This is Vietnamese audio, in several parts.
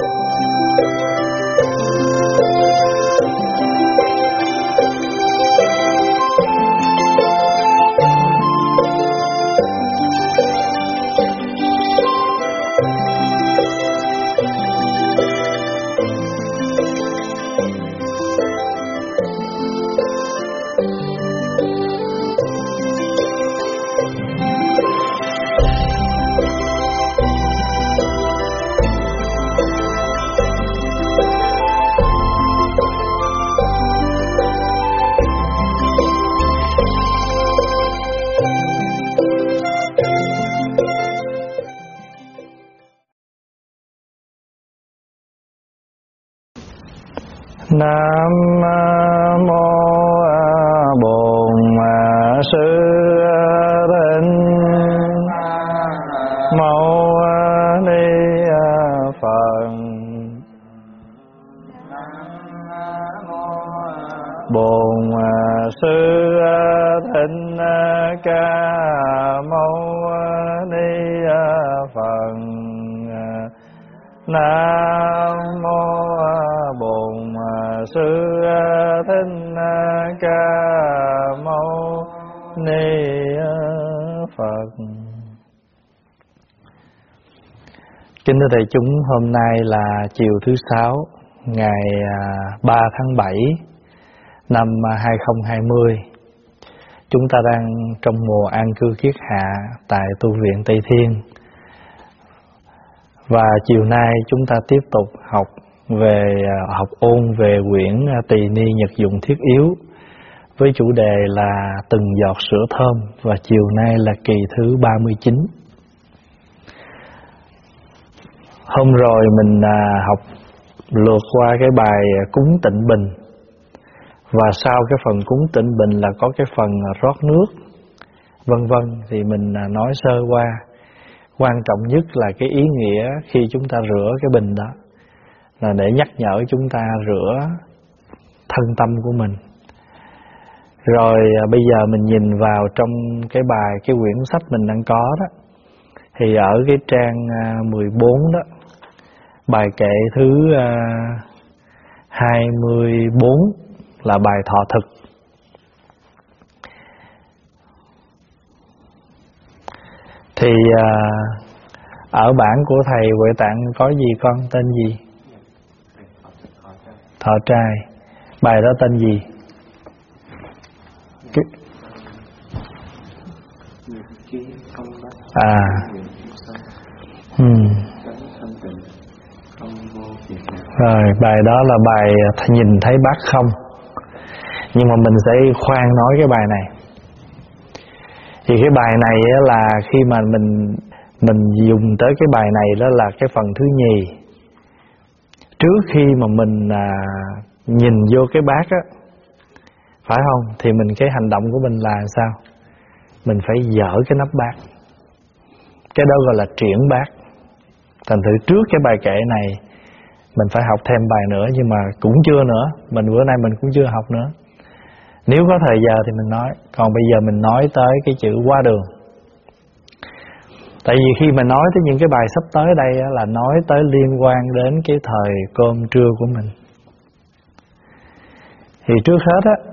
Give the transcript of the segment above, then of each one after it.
Nam mô Bổn Sư Thích Mâu Ni Phật. Bổn Sư Thích Ca Mâu Ni Phật. Nam mô Bổn Sư Thích Ca Mâu Ni Phật. Kính thưa đại chúng, hôm nay là chiều thứ Sáu, ngày 3 tháng 7 năm 2020. Chúng ta đang trong mùa an cư kiết hạ tại tu viện Tây Thiên. Và chiều nay chúng ta tiếp tục học ôn về quyển Tỳ Ni Nhật Dụng Thiết Yếu với chủ đề là từng giọt sữa thơm, và chiều nay là kỳ thứ 39. Hôm rồi mình học lượt qua cái bài cúng tịnh bình, và sau cái phần cúng tịnh bình là có cái phần rót nước vân vân, thì mình nói sơ qua. Quan trọng nhất là cái ý nghĩa khi chúng ta rửa cái bình đó là để nhắc nhở chúng ta rửa thân tâm của mình. Rồi bây giờ mình nhìn vào trong cái quyển sách mình đang có đó, thì ở cái trang 14 đó, bài kệ thứ 24 là bài thọ thực. Thì ở bản của thầy Huệ Tạng có gì con, tên gì? Thọ trai. Bài đó tên gì? Rồi bài đó là bài nhìn thấy bát không. Nhưng mà mình sẽ khoan nói cái bài này. Thì cái bài này là khi mà mình dùng tới cái bài này đó là cái phần thứ nhì. Trước khi mà mình nhìn vô cái bát á, phải không? Thì cái hành động của mình là sao? Mình phải dỡ cái nắp bát. Cái đó gọi là triển bát. Thành thử trước cái bài kệ này mình phải học thêm bài nữa, nhưng mà cũng chưa nữa. Bữa nay mình cũng chưa học nữa. Nếu có thời giờ thì mình nói. Còn bây giờ mình nói tới cái chữ qua đường. Tại vì khi mà nói tới những cái bài sắp tới đây là nói tới liên quan đến cái thời cơm trưa của mình. Thì trước hết á,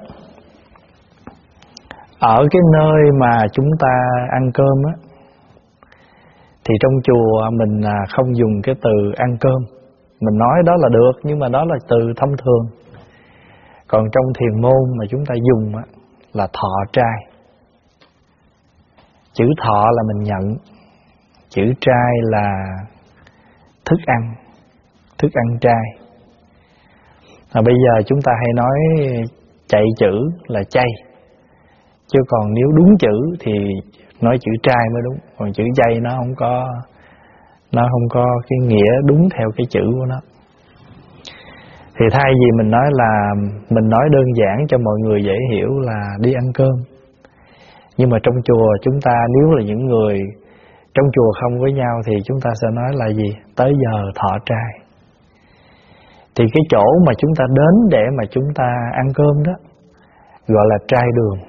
ở cái nơi mà chúng ta ăn cơm á, thì trong chùa mình không dùng cái từ ăn cơm. Mình nói đó là được, nhưng mà đó là từ thông thường. Còn trong thiền môn mà chúng ta dùng á, là thọ trai. Chữ thọ là mình nhận, chữ trai là thức ăn trai. Bây giờ chúng ta hay nói chạy chữ là chay, chứ còn nếu đúng chữ thì nói chữ trai mới đúng. Còn chữ chay nó không có cái nghĩa đúng theo cái chữ của nó. Thì thay vì mình nói là mình nói đơn giản cho mọi người dễ hiểu là đi ăn cơm, nhưng mà trong chùa chúng ta, nếu là những người trong chùa không với nhau, thì chúng ta sẽ nói là gì? Tới giờ thọ trai. Thì cái chỗ mà chúng ta đến để mà chúng ta ăn cơm đó gọi là trai đường.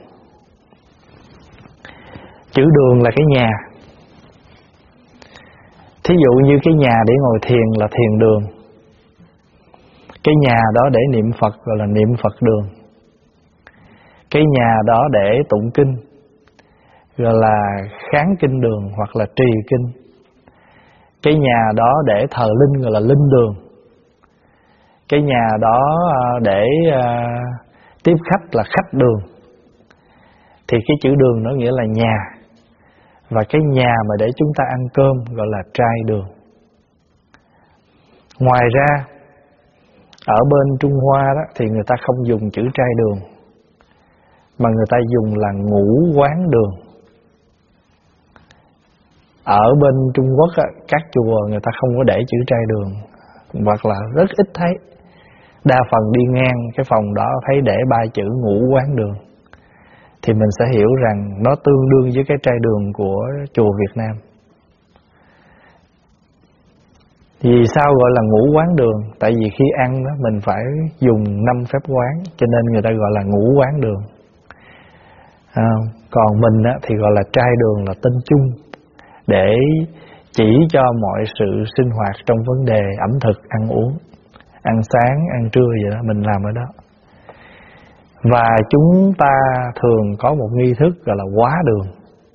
Chữ đường là cái nhà. Thí dụ như cái nhà để ngồi thiền là thiền đường. Cái nhà đó để niệm Phật gọi là niệm Phật đường. Cái nhà đó để tụng kinh gọi là kháng kinh đường hoặc là trì kinh. Cái nhà đó để thờ linh gọi là linh đường. Cái nhà đó để tiếp khách là khách đường. Thì cái chữ đường nó nghĩa là nhà. Và cái nhà mà để chúng ta ăn cơm gọi là trai đường. Ngoài ra ở bên Trung Hoa đó thì người ta không dùng chữ trai đường, mà người ta dùng là ngũ quán đường. Ở bên Trung Quốc á, các chùa người ta không có để chữ trai đường, hoặc là rất ít thấy. Đa phần đi ngang cái phòng đó thấy để 3 chữ ngũ quán đường, thì mình sẽ hiểu rằng nó tương đương với cái trai đường của chùa Việt Nam. Vì sao gọi là ngũ quán đường? Tại vì khi ăn đó mình phải dùng 5 phép quán, cho nên người ta gọi là ngũ quán đường. Còn mình á, thì gọi là trai đường là tên chung, để chỉ cho mọi sự sinh hoạt trong vấn đề ẩm thực, ăn uống, ăn sáng, ăn trưa vậy đó, mình làm ở đó. Và chúng ta thường có một nghi thức gọi là hóa đường.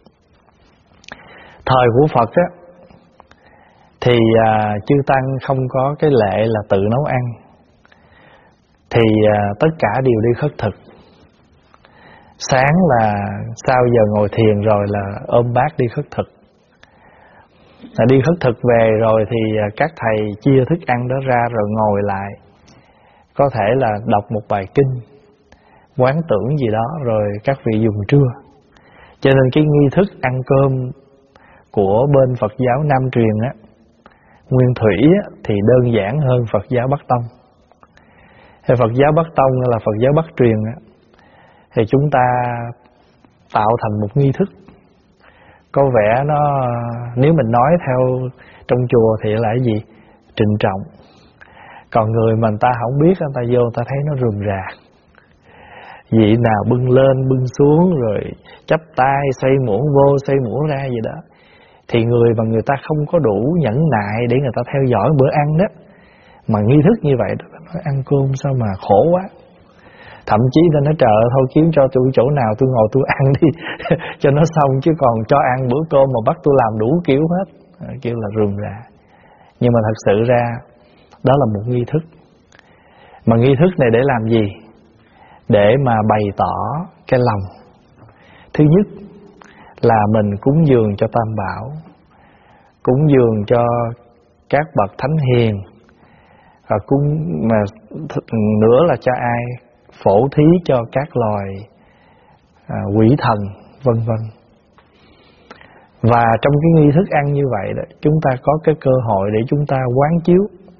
Thời của Phật á, thì chư Tăng không có cái lệ là tự nấu ăn, thì tất cả đều đi khất thực. Sáng là sau giờ ngồi thiền rồi là ôm bát đi khất thực. Đi khất thực về rồi thì các thầy chia thức ăn đó ra rồi ngồi lại, có thể là đọc một bài kinh, quán tưởng gì đó, rồi các vị dùng trưa. Cho nên cái nghi thức ăn cơm của bên Phật giáo Nam truyền á, Nguyên Thủy á, thì đơn giản hơn Phật giáo Bắc Tông. Phật giáo Bắc Tông là Phật giáo Bắc truyền á, thì chúng ta tạo thành một nghi thức có vẻ nó, nếu mình nói theo trong chùa thì là cái gì? Trịnh trọng. Còn người mà người ta không biết, người ta vô người ta thấy nó rườm rà. Vị nào bưng lên bưng xuống, rồi chắp tay xoay muỗng vô xoay muỗng ra gì đó, thì người mà người ta không có đủ nhẫn nại để người ta theo dõi bữa ăn đó, mà nghi thức như vậy đó, nói ăn cơm sao mà khổ quá. Thậm chí ta nói trời ơi, thôi kiếm cho tôi chỗ nào tôi ngồi tôi ăn đi cho nó xong, chứ còn cho ăn bữa cơm mà bắt tôi làm đủ kiểu hết, kêu là rườm rà. Nhưng mà thật sự ra đó là một nghi thức. Mà nghi thức này để làm gì? Để mà bày tỏ cái lòng. Thứ nhất là mình cúng dường cho Tam Bảo, cúng dường cho các bậc thánh hiền, và cúng mà nữa là cho ai? Phổ thí cho các loài quỷ thần vân vân. Và trong cái nghi thức ăn như vậy đó, chúng ta có cái cơ hội để chúng ta quán chiếu,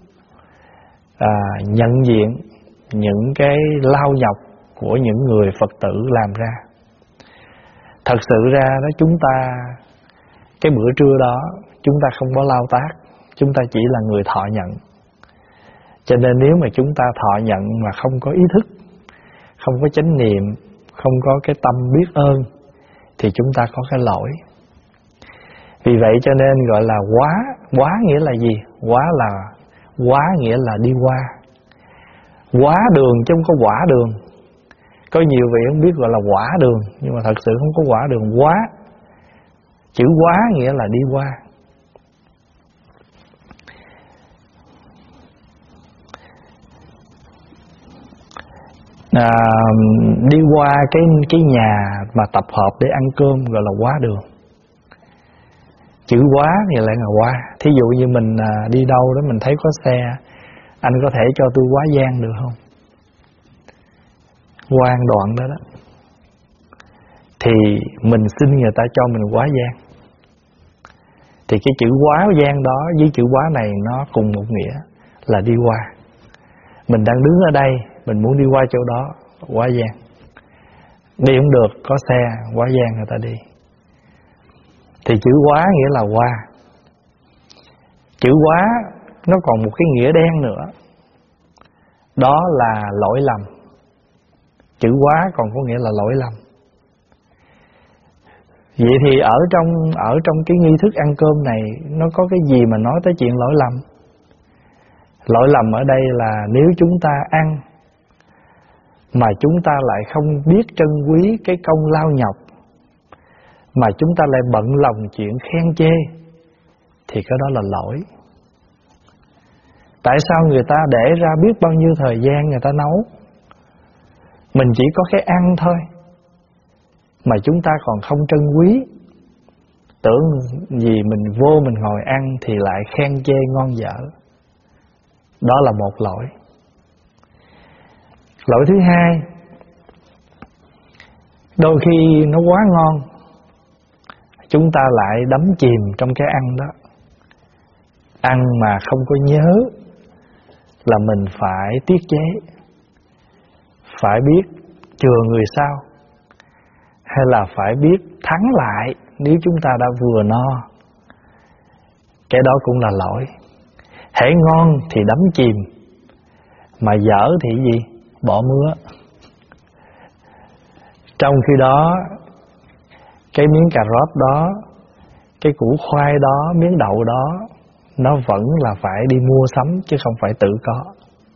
nhận diện những cái lao nhọc của những người Phật tử làm ra. Thật sự ra đó, chúng ta cái bữa trưa đó chúng ta không có lao tác, chúng ta chỉ là người thọ nhận. Cho nên nếu mà chúng ta thọ nhận mà không có ý thức, không có chánh niệm, không có cái tâm biết ơn, thì chúng ta có cái lỗi. Vì vậy cho nên gọi là quá. Quá nghĩa là gì? Quá nghĩa là đi qua. Quá đường chứ không có quả đường. Có nhiều vị không biết gọi là quả đường, nhưng mà thật sự không có quả đường. Quá, chữ quá nghĩa là đi qua. Đi qua cái nhà mà tập hợp để ăn cơm gọi là quá đường. Chữ quá thì lại là qua. Thí dụ như mình đi đâu đó mình thấy có xe, anh có thể cho tôi quá gian được không? Quan đoạn đó đó, thì mình xin người ta cho mình quá gian. Thì cái chữ quá gian đó với chữ quá này nó cùng một nghĩa là đi qua. Mình đang đứng ở đây, mình muốn đi qua chỗ đó, quá gian. Đi không được, có xe, quá gian người ta đi. Thì chữ quá nghĩa là qua. Chữ quá nó còn một cái nghĩa đen nữa, đó là lỗi lầm. Chữ quá còn có nghĩa là lỗi lầm. Vậy thì ở trong cái nghi thức ăn cơm này, nó có cái gì mà nói tới chuyện lỗi lầm? Lỗi lầm ở đây là nếu chúng ta ăn mà chúng ta lại không biết trân quý cái công lao nhọc, mà chúng ta lại bận lòng chuyện khen chê, thì cái đó là lỗi. Tại sao người ta để ra biết bao nhiêu thời gian người ta nấu, mình chỉ có cái ăn thôi mà chúng ta còn không trân quý, tưởng gì mình vô mình ngồi ăn thì lại khen chê ngon dở. Đó là một lỗi. Lỗi thứ hai, đôi khi nó quá ngon, chúng ta lại đắm chìm trong cái ăn đó. Ăn mà không có nhớ là mình phải tiết chế, phải biết chừa người sau, hay là phải biết thắng lại nếu chúng ta đã vừa no. Cái đó cũng là lỗi. Hễ ngon thì đắm chìm, mà dở thì gì? Bỏ mứa. Trong khi đó, cái miếng cà rốt đó, cái củ khoai đó, miếng đậu đó, nó vẫn là phải đi mua sắm chứ không phải tự có.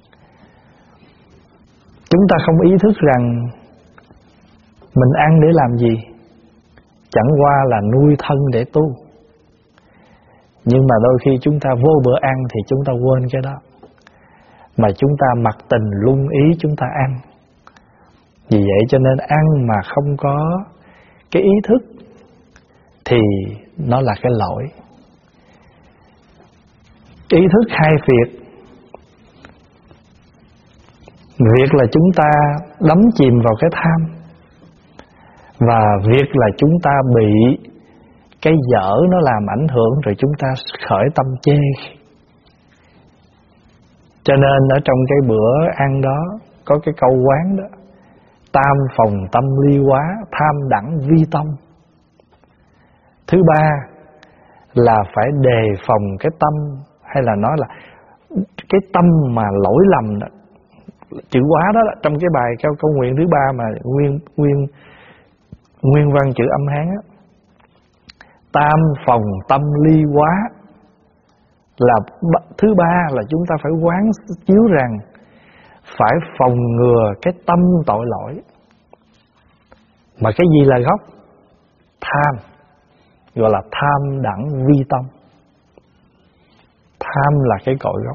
Chúng ta không ý thức rằng mình ăn để làm gì, chẳng qua là nuôi thân để tu. Nhưng mà đôi khi chúng ta vô bữa ăn thì chúng ta quên cái đó, mà chúng ta mặc tình lung ý chúng ta ăn. Vì vậy cho nên ăn mà không có cái ý thức thì nó là cái lỗi. Ý thức hai việc. Việc là chúng ta đắm chìm vào cái tham, và việc là chúng ta bị cái dở nó làm ảnh hưởng rồi chúng ta khởi tâm chê. Cho nên ở trong cái bữa ăn đó có cái câu quán đó: tam phòng tâm ly quá, tham đẳng vi tâm. Thứ ba là phải đề phòng cái tâm, hay là nói là cái tâm mà lỗi lầm đó. Chữ quá đó, trong cái bài câu nguyện thứ ba mà nguyên văn chữ âm Hán á, tam phòng tâm ly quá, là thứ ba là chúng ta phải quán chiếu rằng phải phòng ngừa cái tâm tội lỗi. Mà cái gì là gốc? Tham, gọi là tham đẳng vi tâm. Tham là cái cội gốc.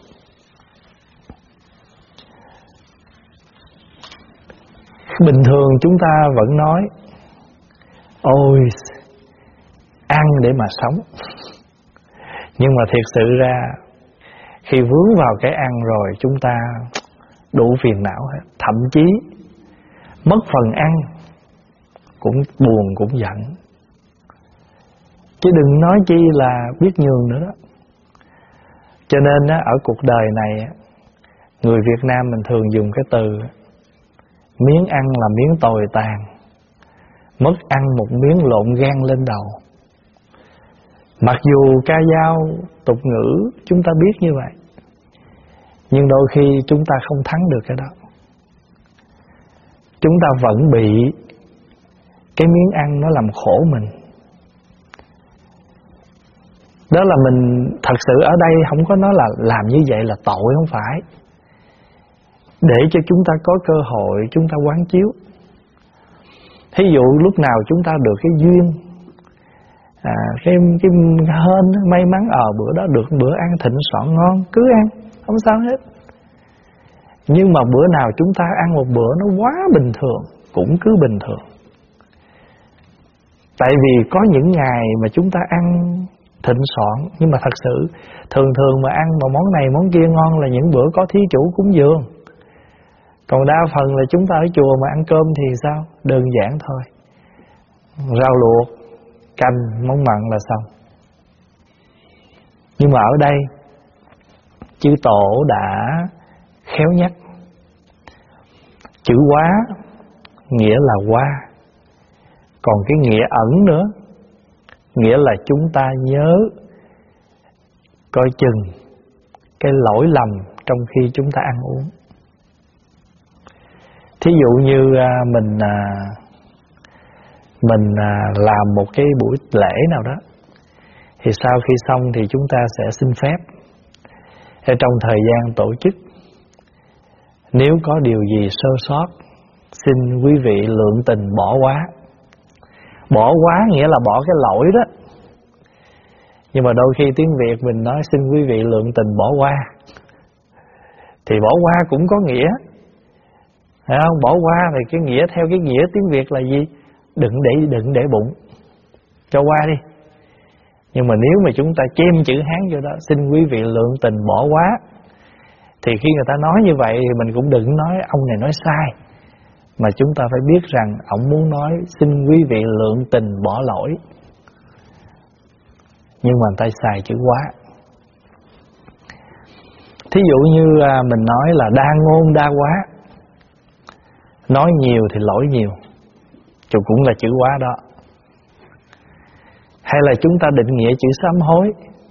Bình thường chúng ta vẫn nói: ôi, ăn để mà sống. Nhưng mà thiệt sự ra, khi vướng vào cái ăn rồi chúng ta đủ phiền não hết. Thậm chí mất phần ăn cũng buồn cũng giận, chứ đừng nói chi là biết nhường nữa đó. Cho nên á, ở cuộc đời này, người Việt Nam mình thường dùng cái từ miếng ăn là miếng tồi tàn, mất ăn một miếng lộn gan lên đầu. Mặc dù ca dao tục ngữ chúng ta biết như vậy, nhưng đôi khi chúng ta không thắng được cái đó. Chúng ta vẫn bị cái miếng ăn nó làm khổ mình. Đó là mình thật sự ở đây không có nói là làm như vậy là tội, không phải. Để cho chúng ta có cơ hội chúng ta quán chiếu. Thí dụ lúc nào chúng ta được cái duyên, cái hên may mắn bữa đó được bữa ăn thịnh soạn ngon, cứ ăn, không sao hết. Nhưng mà bữa nào chúng ta ăn một bữa nó quá bình thường, cũng cứ bình thường. Tại vì có những ngày mà chúng ta ăn thịnh soạn, nhưng mà thật sự thường mà ăn mà món này món kia ngon là những bữa có thí chủ cúng dường. Còn đa phần là chúng ta ở chùa mà ăn cơm thì sao? Đơn giản thôi, rau luộc, canh, món mặn là xong. Nhưng mà ở đây chư Tổ đã khéo nhắc, chữ quá nghĩa là qua, còn cái nghĩa ẩn nữa, nghĩa là chúng ta nhớ coi chừng cái lỗi lầm trong khi chúng ta ăn uống. Thí dụ như mình làm một cái buổi lễ nào đó, thì sau khi xong thì chúng ta sẽ xin phép Trong thời gian tổ chức, nếu có điều gì sơ sót, xin quý vị lượng tình bỏ quá. Bỏ quá nghĩa là bỏ cái lỗi đó. Nhưng mà đôi khi tiếng Việt mình nói xin quý vị lượng tình bỏ qua, thì bỏ qua cũng có nghĩa, phải không? Bỏ qua thì cái nghĩa, theo cái nghĩa tiếng Việt là gì? Đừng để bụng, cho qua đi. Nhưng mà nếu mà chúng ta chêm chữ Hán vô đó, xin quý vị lượng tình bỏ quá, thì khi người ta nói như vậy thì mình cũng đừng nói ông này nói sai, mà chúng ta phải biết rằng ông muốn nói xin quý vị lượng tình bỏ lỗi. Nhưng mà người ta xài chữ quá. Thí dụ như mình nói là đa ngôn đa quá, nói nhiều thì lỗi nhiều, cũng là chữ quá đó. Hay là chúng ta định nghĩa chữ sám hối.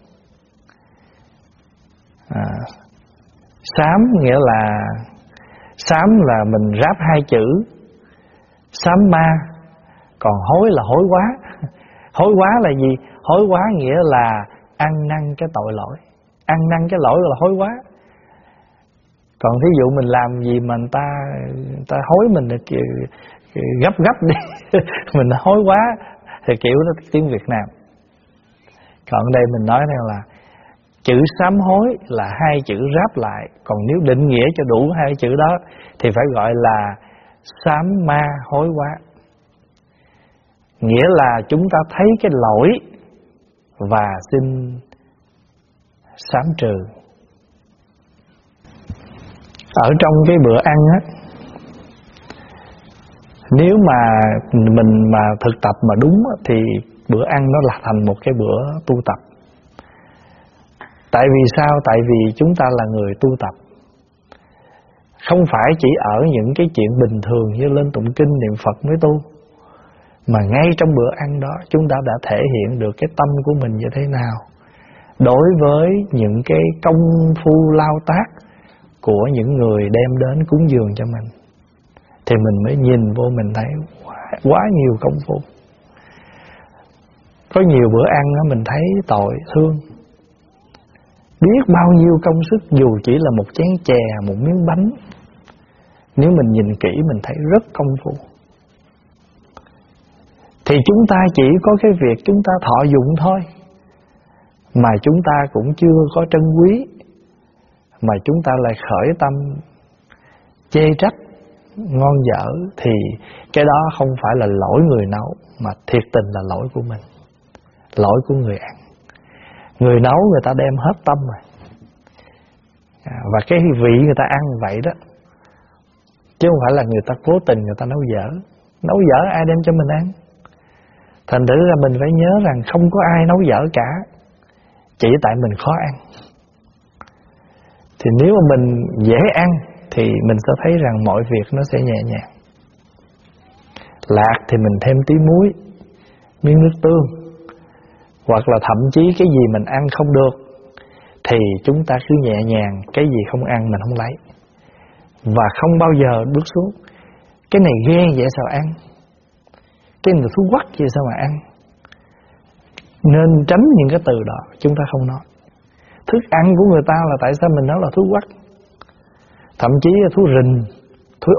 Sám nghĩa là, sám là mình ráp hai chữ sám ma, còn hối là hối quá. Hối quá là gì? Hối quá nghĩa là ăn năn cái tội lỗi. Ăn năn cái lỗi là hối quá. Còn thí dụ mình làm gì mà người ta hối mình gấp đi mình hối quá thì kiểu đó tiếng Việt Nam. Còn đây mình nói theo là chữ sám hối là hai chữ ráp lại, còn nếu định nghĩa cho đủ hai chữ đó thì phải gọi là sám ma hối quá. Nghĩa là chúng ta thấy cái lỗi và xin sám trừ. Ở trong cái bữa ăn á, nếu mà mình mà thực tập mà đúng á, thì bữa ăn nó là thành một cái bữa tu tập. Tại vì sao? Tại vì chúng ta là người tu tập, không phải chỉ ở những cái chuyện bình thường như lên tụng kinh niệm Phật mới tu, mà ngay trong bữa ăn đó chúng ta đã thể hiện được cái tâm của mình như thế nào đối với những cái công phu lao tác của những người đem đến cúng dường cho mình. Thì mình mới nhìn vô mình thấy quá nhiều công phu. Có nhiều bữa ăn đó mình thấy tội thương, biết bao nhiêu công sức dù chỉ là một chén chè, một miếng bánh. Nếu mình nhìn kỹ mình thấy rất công phu. Thì chúng ta chỉ có cái việc chúng ta thọ dụng thôi, mà chúng ta cũng chưa có trân quý, mà chúng ta lại khởi tâm chê trách ngon dở, thì cái đó không phải là lỗi người nấu, mà thiệt tình là lỗi của mình, lỗi của người ăn. Người nấu người ta đem hết tâm rồi, và cái vị người ta ăn vậy đó, chứ không phải là người ta cố tình người ta nấu dở. Nấu dở ai đem cho mình ăn? Thành thử ra mình phải nhớ rằng không có ai nấu dở cả, chỉ tại mình khó ăn. Thì nếu mà mình dễ ăn thì mình sẽ thấy rằng mọi việc nó sẽ nhẹ nhàng. Lạc thì mình thêm tí muối, miếng nước tương, hoặc là thậm chí cái gì mình ăn không được thì chúng ta cứ nhẹ nhàng, cái gì không ăn mình không lấy, và không bao giờ bước xuống cái này ghê vậy sao ăn, cái này thú quắc vậy sao mà ăn. Nên tránh những cái từ đó, chúng ta không nói. Thức ăn của người ta là tại sao mình nói là thú quắc, thậm chí là thú rình, thú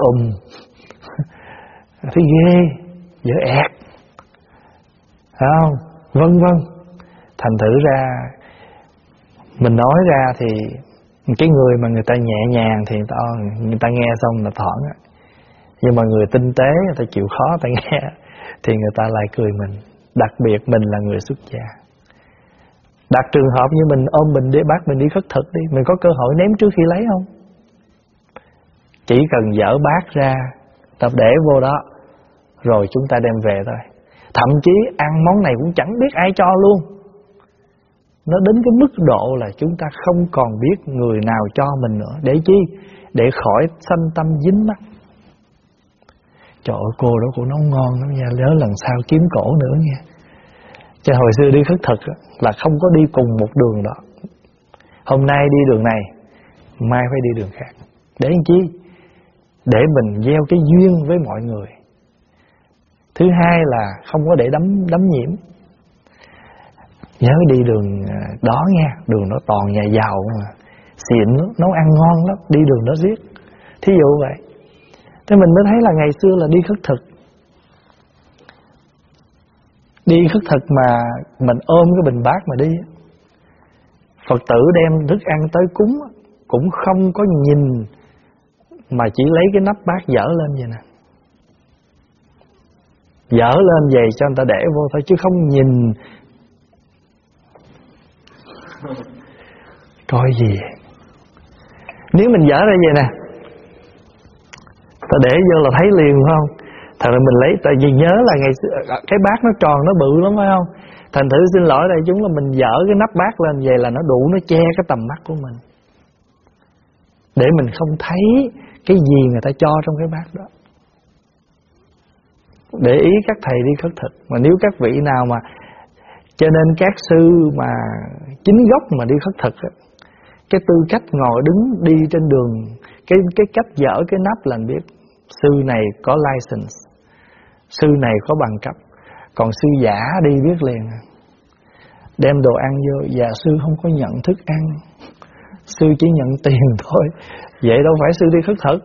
thú ghê, dở ẹt, phải không? Vân vân. Thành thử ra mình nói ra thì cái người mà người ta nhẹ nhàng thì người ta nghe xong là thoảng, nhưng mà người tinh tế người ta chịu khó người ta nghe thì người ta lại cười mình. Đặc biệt mình là người xuất gia. Đặt trường hợp như mình ôm mình đi, bác mình đi khất thực đi, mình có cơ hội ném trước khi lấy không? Chỉ cần dỡ bát ra, tập để vô đó, rồi chúng ta đem về thôi. Thậm chí ăn món này cũng chẳng biết ai cho luôn. Nó đến cái mức độ là chúng ta không còn biết người nào cho mình nữa. Để chi? Để khỏi sanh tâm dính mắc. Trời ơi, cô đó cô nấu ngon lắm nha, nhớ lần sau kiếm cổ nữa nha. Chứ hồi xưa đi khất thực là không có đi cùng một đường đó. Hôm nay đi đường này, mai phải đi đường khác. Để làm chi? Để mình gieo cái duyên với mọi người. Thứ hai là không có để đắm nhiễm. Nhớ đi đường đó nha, đường đó toàn nhà giàu mà. xịn, nấu ăn ngon lắm, đi đường đó riết. Thí dụ vậy. Thế mình mới thấy là ngày xưa là đi khất thực. Đi khất thực mà mình ôm cái bình bát mà đi. Phật tử đem thức ăn tới cúng cũng không có nhìn, mà chỉ lấy cái nắp bát dở lên vậy nè. Dở lên vậy cho người ta để vô thôi, chứ không nhìn. Coi gì. Nếu mình dở ra vậy nè, ta để vô là thấy liền phải không? Thật ra mình lấy, tại vì nhớ là ngày xưa cái bát nó tròn nó bự lắm phải không? Thành thử xin lỗi đại chúng là mình dở cái nắp bát lên vậy là nó đủ, nó che cái tầm mắt của mình, để mình không thấy cái gì người ta cho trong cái bát đó. Để ý các thầy đi khất thực. Mà nếu các vị nào mà, cho nên các sư mà chính gốc mà đi khất thực á, cái tư cách ngồi đứng đi trên đường, cái cách dở cái nắp là anh biết sư này có license, sư này có bằng cấp. Còn sư giả đi biết liền, đem đồ ăn vô, dạ sư không có nhận thức ăn, sư chỉ nhận tiền thôi. Vậy đâu phải sư đi khất thực.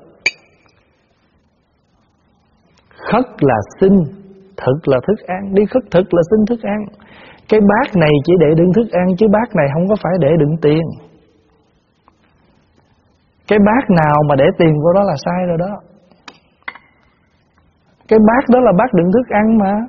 Khất là xin, thực là thức ăn. Đi khất thực là xin thức ăn. Cái bát này chỉ để đựng thức ăn, chứ bát này không có phải để đựng tiền. Cái bát nào mà để tiền vô đó là sai rồi đó. Cái bát đó là bát đựng thức ăn mà.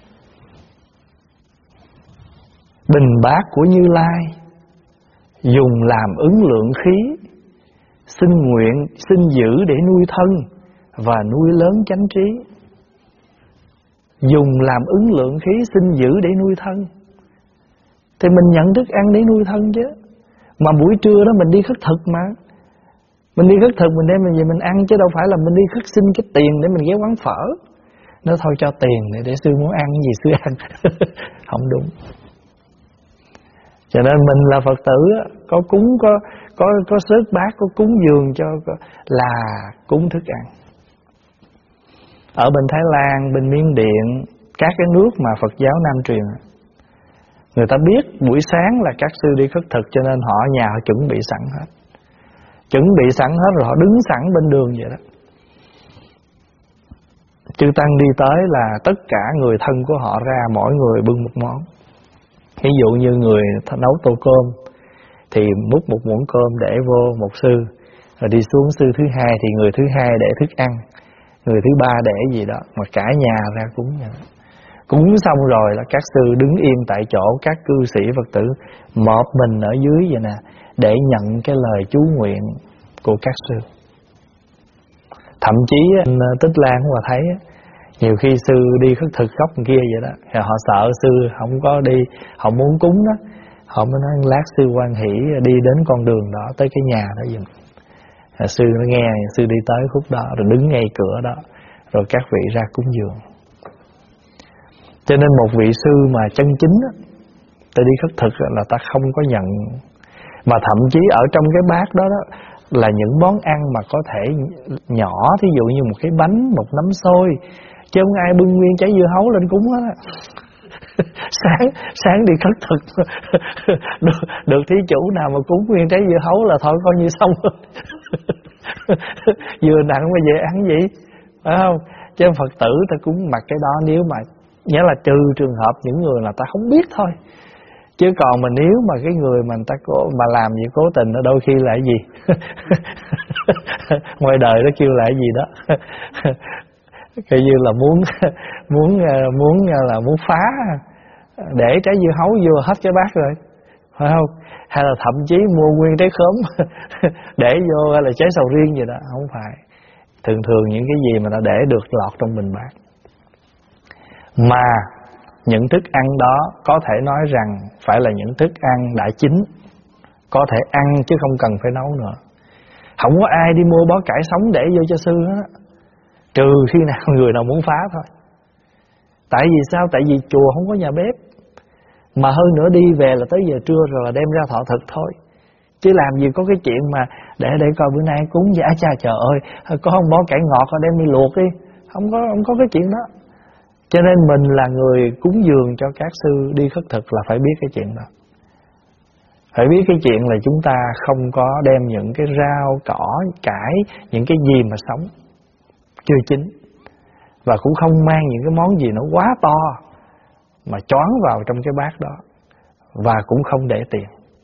Bình bát của Như Lai dùng làm ứng lượng khí, xin nguyện xin giữ để nuôi thân và nuôi lớn chánh trí. Dùng làm ứng lượng khí, xin giữ để nuôi thân. Thì mình nhận thức ăn để nuôi thân chứ. Mà buổi trưa đó mình đi khất thực mà. Mình đi khất thực mình đem về mình ăn, chứ đâu phải là mình đi khất xin cái tiền để mình ghé quán phở. Nó thôi cho tiền để sư muốn ăn gì sư ăn. Không đúng. Cho nên mình là Phật tử có cúng, có xớt bát, có cúng dường cho là cúng thức ăn. Ở bên Thái Lan, bên Miến Điện, các cái nước mà Phật giáo Nam truyền, người ta biết buổi sáng là các sư đi khất thực, cho nên họ ở nhà họ chuẩn bị sẵn hết. Chuẩn bị sẵn hết rồi họ đứng sẵn bên đường vậy đó. Chư Tăng đi tới là tất cả người thân của họ ra, mỗi người bưng một món. Ví dụ như người nấu tô cơm thì múc một muỗng cơm để vô một sư, rồi đi xuống sư thứ hai thì người thứ hai để thức ăn, người thứ ba để gì đó, mà cả nhà ra cúng vậy đó. Cúng xong rồi là các sư đứng im tại chỗ, các cư sĩ Phật tử mọp mình ở dưới vậy nè, để nhận cái lời chú nguyện của các sư. Thậm chí Tích Lan cũng thấy nhiều khi sư đi khất thực góc kia vậy đó, thì họ sợ sư không có đi, họ muốn cúng đó, họ mới nói lát sư hoan hỷ đi đến con đường đó tới cái nhà đó giùm. Sư nó nghe, sư đi tới khúc đó rồi đứng ngay cửa đó, rồi các vị ra cúng dường. Cho nên một vị sư mà chân chính á, ta đi khất thực là ta không có nhận. Mà thậm chí ở trong cái bát đó, là những món ăn mà có thể nhỏ, thí dụ như một cái bánh, một nắm xôi, chứ không ai bưng nguyên trái dưa hấu lên cúng hết á. Sáng đi khất thực được thí chủ nào mà cúng nguyên trái dưa hấu là thôi coi như xong rồi. Vừa nặng mà về ăn gì, phải không? Chứ Phật tử ta cúng mặc cái đó, nếu mà nghĩa là trừ trường hợp những người là ta không biết thôi. Chứ còn mà nếu mà cái người mà người ta mà làm gì cố tình, nó đôi khi là cái gì ngoài đời nó kêu là cái gì đó coi như là muốn phá, để trái dưa hấu vô hết cái bát rồi, phải không? Hay là thậm chí mua nguyên trái khóm để vô, hay là trái sầu riêng gì đó, không phải. Thường những cái gì mà ta để được lọt trong bình bát. Mà những thức ăn đó có thể nói rằng phải là những thức ăn đã chín, có thể ăn chứ không cần phải nấu nữa. Không có ai đi mua bó cải sống để vô cho sư hết, trừ khi nào người nào muốn phá thôi. Tại vì sao? Tại vì chùa không có nhà bếp, mà hơn nữa đi về là tới giờ trưa rồi là đem ra thọ thực thôi. Chứ làm gì có cái chuyện mà để coi bữa nay cúng giả cha, trời ơi có không bó cải ngọt đem đi luộc đi, không có cái chuyện đó. Cho nên mình là người cúng dường cho các sư đi khất thực là phải biết cái chuyện đó. Phải biết cái chuyện là chúng ta không có đem những cái rau, cỏ, cải, những cái gì mà sống chưa chín, và cũng không mang những cái món gì nó quá to mà choáng vào trong cái bát đó, và cũng không để tiền.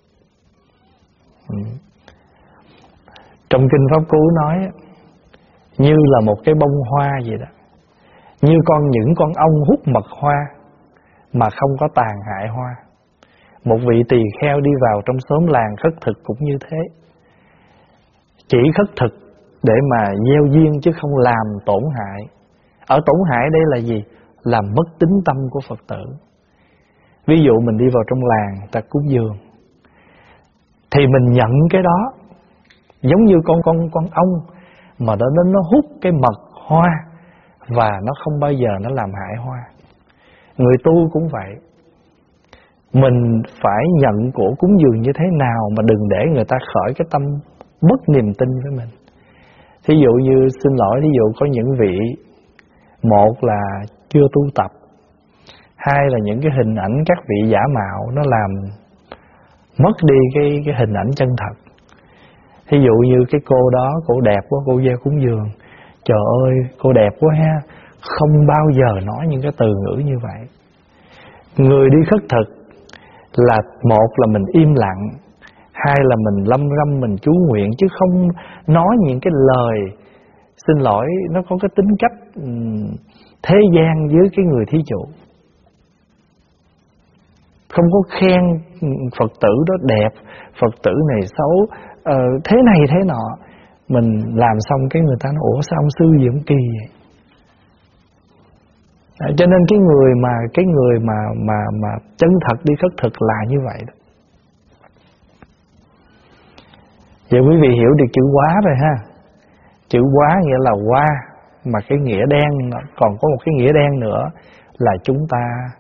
Trong Kinh Pháp Cú nói như là một cái bông hoa vậy đó, như những con ong hút mật hoa mà không có tàn hại hoa. Một vị tỳ kheo đi vào trong xóm làng khất thực cũng như thế, chỉ khất thực để mà gieo duyên chứ không làm tổn hại. Ở tổn hại đây là gì? Làm mất tính tâm của Phật tử. Ví dụ mình đi vào trong làng ta cúng dường, thì mình nhận cái đó giống như con ong mà nó hút cái mật hoa, và nó không bao giờ nó làm hại hoa. Người tu cũng vậy, mình phải nhận của cúng dường như thế nào mà đừng để người ta khởi cái tâm mất niềm tin với mình. Thí dụ như, xin lỗi, thí dụ có những vị, một là chưa tu tập, hai là những cái hình ảnh các vị giả mạo nó làm mất đi cái hình ảnh chân thật. Thí dụ như cái cô đó, cô đẹp quá, cô gieo cúng dường, trời ơi cô đẹp quá ha, không bao giờ nói những cái từ ngữ như vậy. Người đi khất thực là một là mình im lặng, hai là mình lâm râm mình chú nguyện, chứ không nói những cái lời, xin lỗi, nó có cái tính cách thế gian với cái người thí chủ. Không có khen Phật tử đó đẹp, Phật tử này xấu, thế này thế nọ. Mình làm xong cái người ta nói ủa sao ông sư gì ông kỳ vậy? Cho nên cái người mà chân thật đi khất thực là như vậy đó. Vậy quý vị hiểu được chữ quá rồi ha. Chữ quá nghĩa là qua, mà cái nghĩa đen còn có một cái nghĩa đen nữa là chúng ta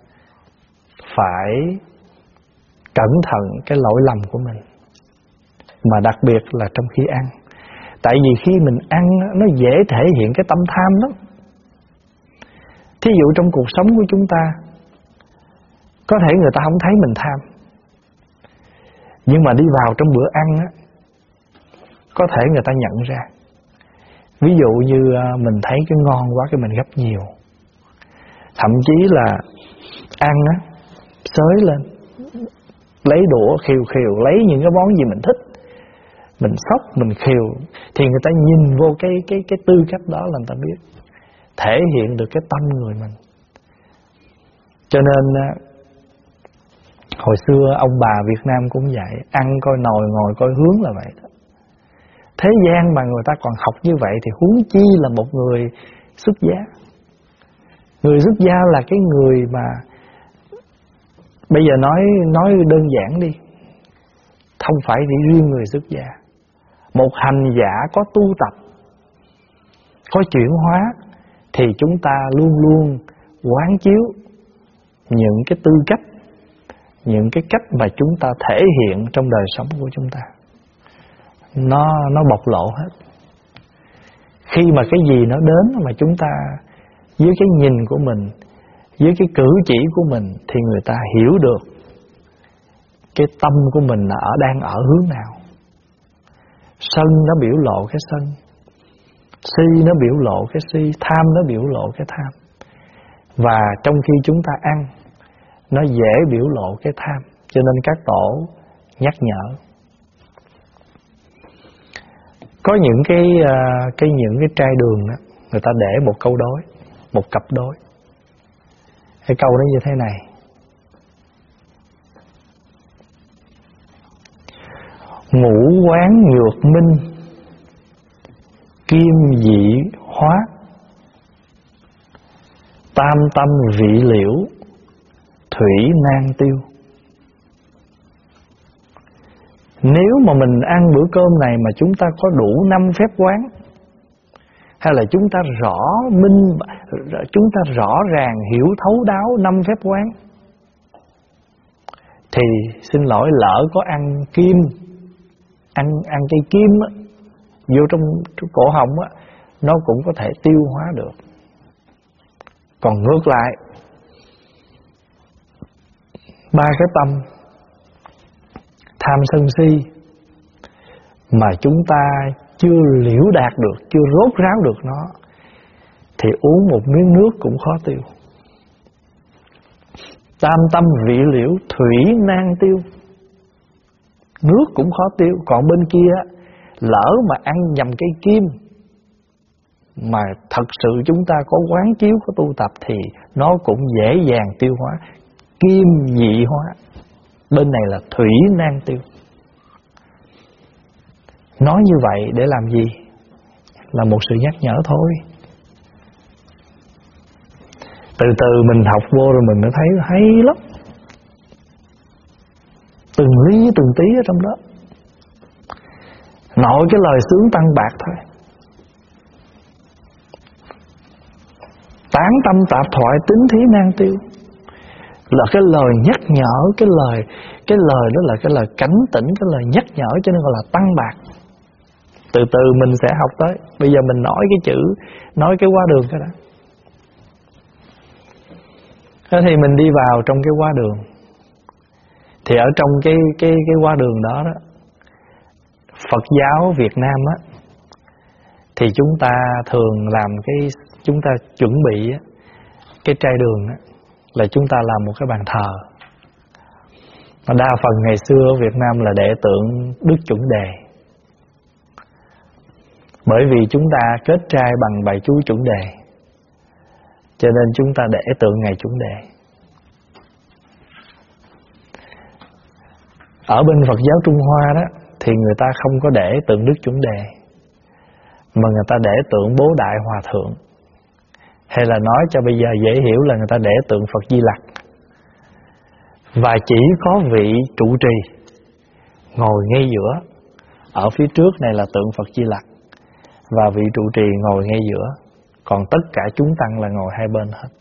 phải cẩn thận cái lỗi lầm của mình, mà đặc biệt là trong khi ăn. Tại vì khi mình ăn nó dễ thể hiện cái tâm tham lắm. Thí dụ trong cuộc sống của chúng ta, có thể người ta không thấy mình tham, nhưng mà đi vào trong bữa ăn á, có thể người ta nhận ra. Ví dụ như mình thấy cái ngon quá cái mình gấp nhiều. Thậm chí là ăn á, xới lên, lấy đũa khều lấy những cái món gì mình thích, mình xóc, mình khều, thì người ta nhìn vô cái tư cách đó là người ta biết, thể hiện được cái tâm người mình. Cho nên hồi xưa ông bà Việt Nam cũng vậy, ăn coi nồi ngồi coi hướng là vậy đó. Thế gian mà người ta còn học như vậy thì huống chi là một người xuất gia. Người xuất gia là cái người mà bây giờ nói đơn giản đi, không phải chỉ riêng người xuất gia. Một hành giả có tu tập, có chuyển hóa, thì chúng ta luôn luôn quán chiếu những cái tư cách, những cái cách mà chúng ta thể hiện trong đời sống của chúng ta. Nó bộc lộ hết. Khi mà cái gì nó đến mà chúng ta với cái nhìn của mình, với cái cử chỉ của mình, thì người ta hiểu được cái tâm của mình là đang ở hướng nào. Sân nó biểu lộ cái sân, si nó biểu lộ cái si, tham nó biểu lộ cái tham. Và trong khi chúng ta ăn, nó dễ biểu lộ cái tham. Cho nên các tổ nhắc nhở. Có những cái trai đường đó, người ta để một câu đối, một cặp đối. Cái câu đó như thế này: ngũ quán nhược minh, kim dị hóa, tam tâm vị liễu, thủy nan tiêu. Nếu mà mình ăn bữa cơm này mà chúng ta có đủ 5 phép quán, hay là chúng ta rõ ràng hiểu thấu đáo 5 phép quán, thì xin lỗi, lỡ có ăn kim, ăn cây kim á, vô trong cổ họng á, nó cũng có thể tiêu hóa được. Còn ngược lại, 3 cái tâm tham sân si mà chúng ta chưa liễu đạt được, chưa rốt ráo được nó, thì uống một miếng nước cũng khó tiêu. Tam tâm vị liễu, thủy nan tiêu. Nước cũng khó tiêu. Còn bên kia, lỡ mà ăn nhầm cây kim, mà thật sự chúng ta có quán chiếu, có tu tập, thì nó cũng dễ dàng tiêu hóa. Kim nhị hóa. Bên này là thủy nan tiêu. Nói như vậy để làm gì? Là một sự nhắc nhở thôi. Từ từ mình học vô rồi mình mới thấy hay lắm. Từng lý từng tí ở trong đó. Nội cái lời sướng tăng bạc thôi. Tán tâm tạp thoại tính thí nan tiêu. Là cái lời nhắc nhở, cái lời đó là cái lời cảnh tỉnh, cái lời nhắc nhở, cho nên gọi là tăng bạc. Từ từ mình sẽ học tới. Bây giờ mình nói cái chữ, nói cái hóa đường cái đã. Thế thì mình đi vào trong cái hóa đường. Thì ở trong cái hóa đường đó đó, Phật giáo Việt Nam á, thì chúng ta thường làm chúng ta chuẩn bị á, cái trai đường á, là chúng ta làm một cái bàn thờ. Mà đa phần ngày xưa ở Việt Nam là để tượng Đức Chuẩn Đề. Bởi vì chúng ta kết trai bằng bài chú Chuẩn Đề, cho nên chúng ta để tượng Ngài Chuẩn Đề. Ở bên Phật giáo Trung Hoa đó, thì người ta không có để tượng Đức Chuẩn Đề, mà người ta để tượng Bố Đại Hòa Thượng. Hay là nói cho bây giờ dễ hiểu là người ta để tượng Phật Di Lặc. Và chỉ có vị trụ trì ngồi ngay giữa. Ở phía trước này là tượng Phật Di Lặc, và vị trụ trì ngồi ngay giữa. Còn tất cả chúng tăng là ngồi hai bên hết.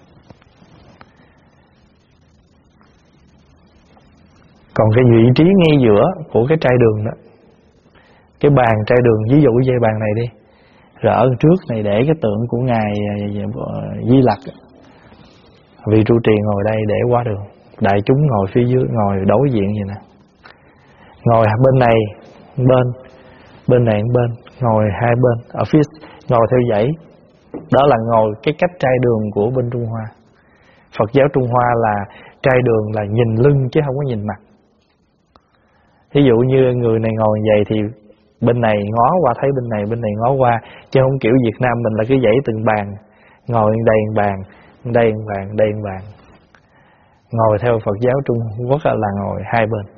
Còn cái vị trí ngay giữa của cái trai đường đó, cái bàn trai đường, ví dụ dây bàn này đi, rồi ở trước này để cái tượng của Ngài Di Lặc. Vị trụ trì ngồi đây để hóa đường, đại chúng ngồi phía dưới, ngồi đối diện vậy nè. Ngồi bên này bên này bên, ngồi hai bên, ở phía ngồi theo dãy. Đó là ngồi cái cách trai đường của bên Trung Hoa. Phật giáo Trung Hoa là trai đường là nhìn lưng chứ không có nhìn mặt. Ví dụ như người này ngồi như vậy thì bên này ngó qua thấy bên này ngó qua, chứ không kiểu Việt Nam mình là cứ dãy từng bàn, ngồi đây bàn, đây bàn, đây bàn. Ngồi theo Phật giáo Trung Quốc là ngồi hai bên.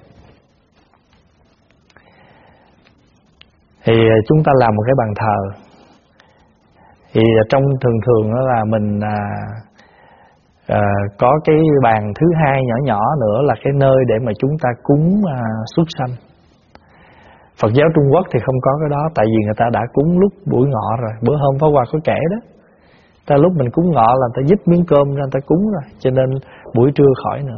Thì chúng ta làm một cái bàn thờ. Thì trong thường đó là mình có cái bàn thứ hai nhỏ nhỏ nữa là cái nơi để mà chúng ta cúng súc sanh. Phật giáo Trung Quốc thì không có cái đó, tại vì người ta đã cúng lúc buổi ngọ rồi. Bữa hôm Pháp Hòa có kể đó, ta lúc mình cúng ngọ là ta dứt miếng cơm ra ta cúng rồi, cho nên buổi trưa khỏi nữa.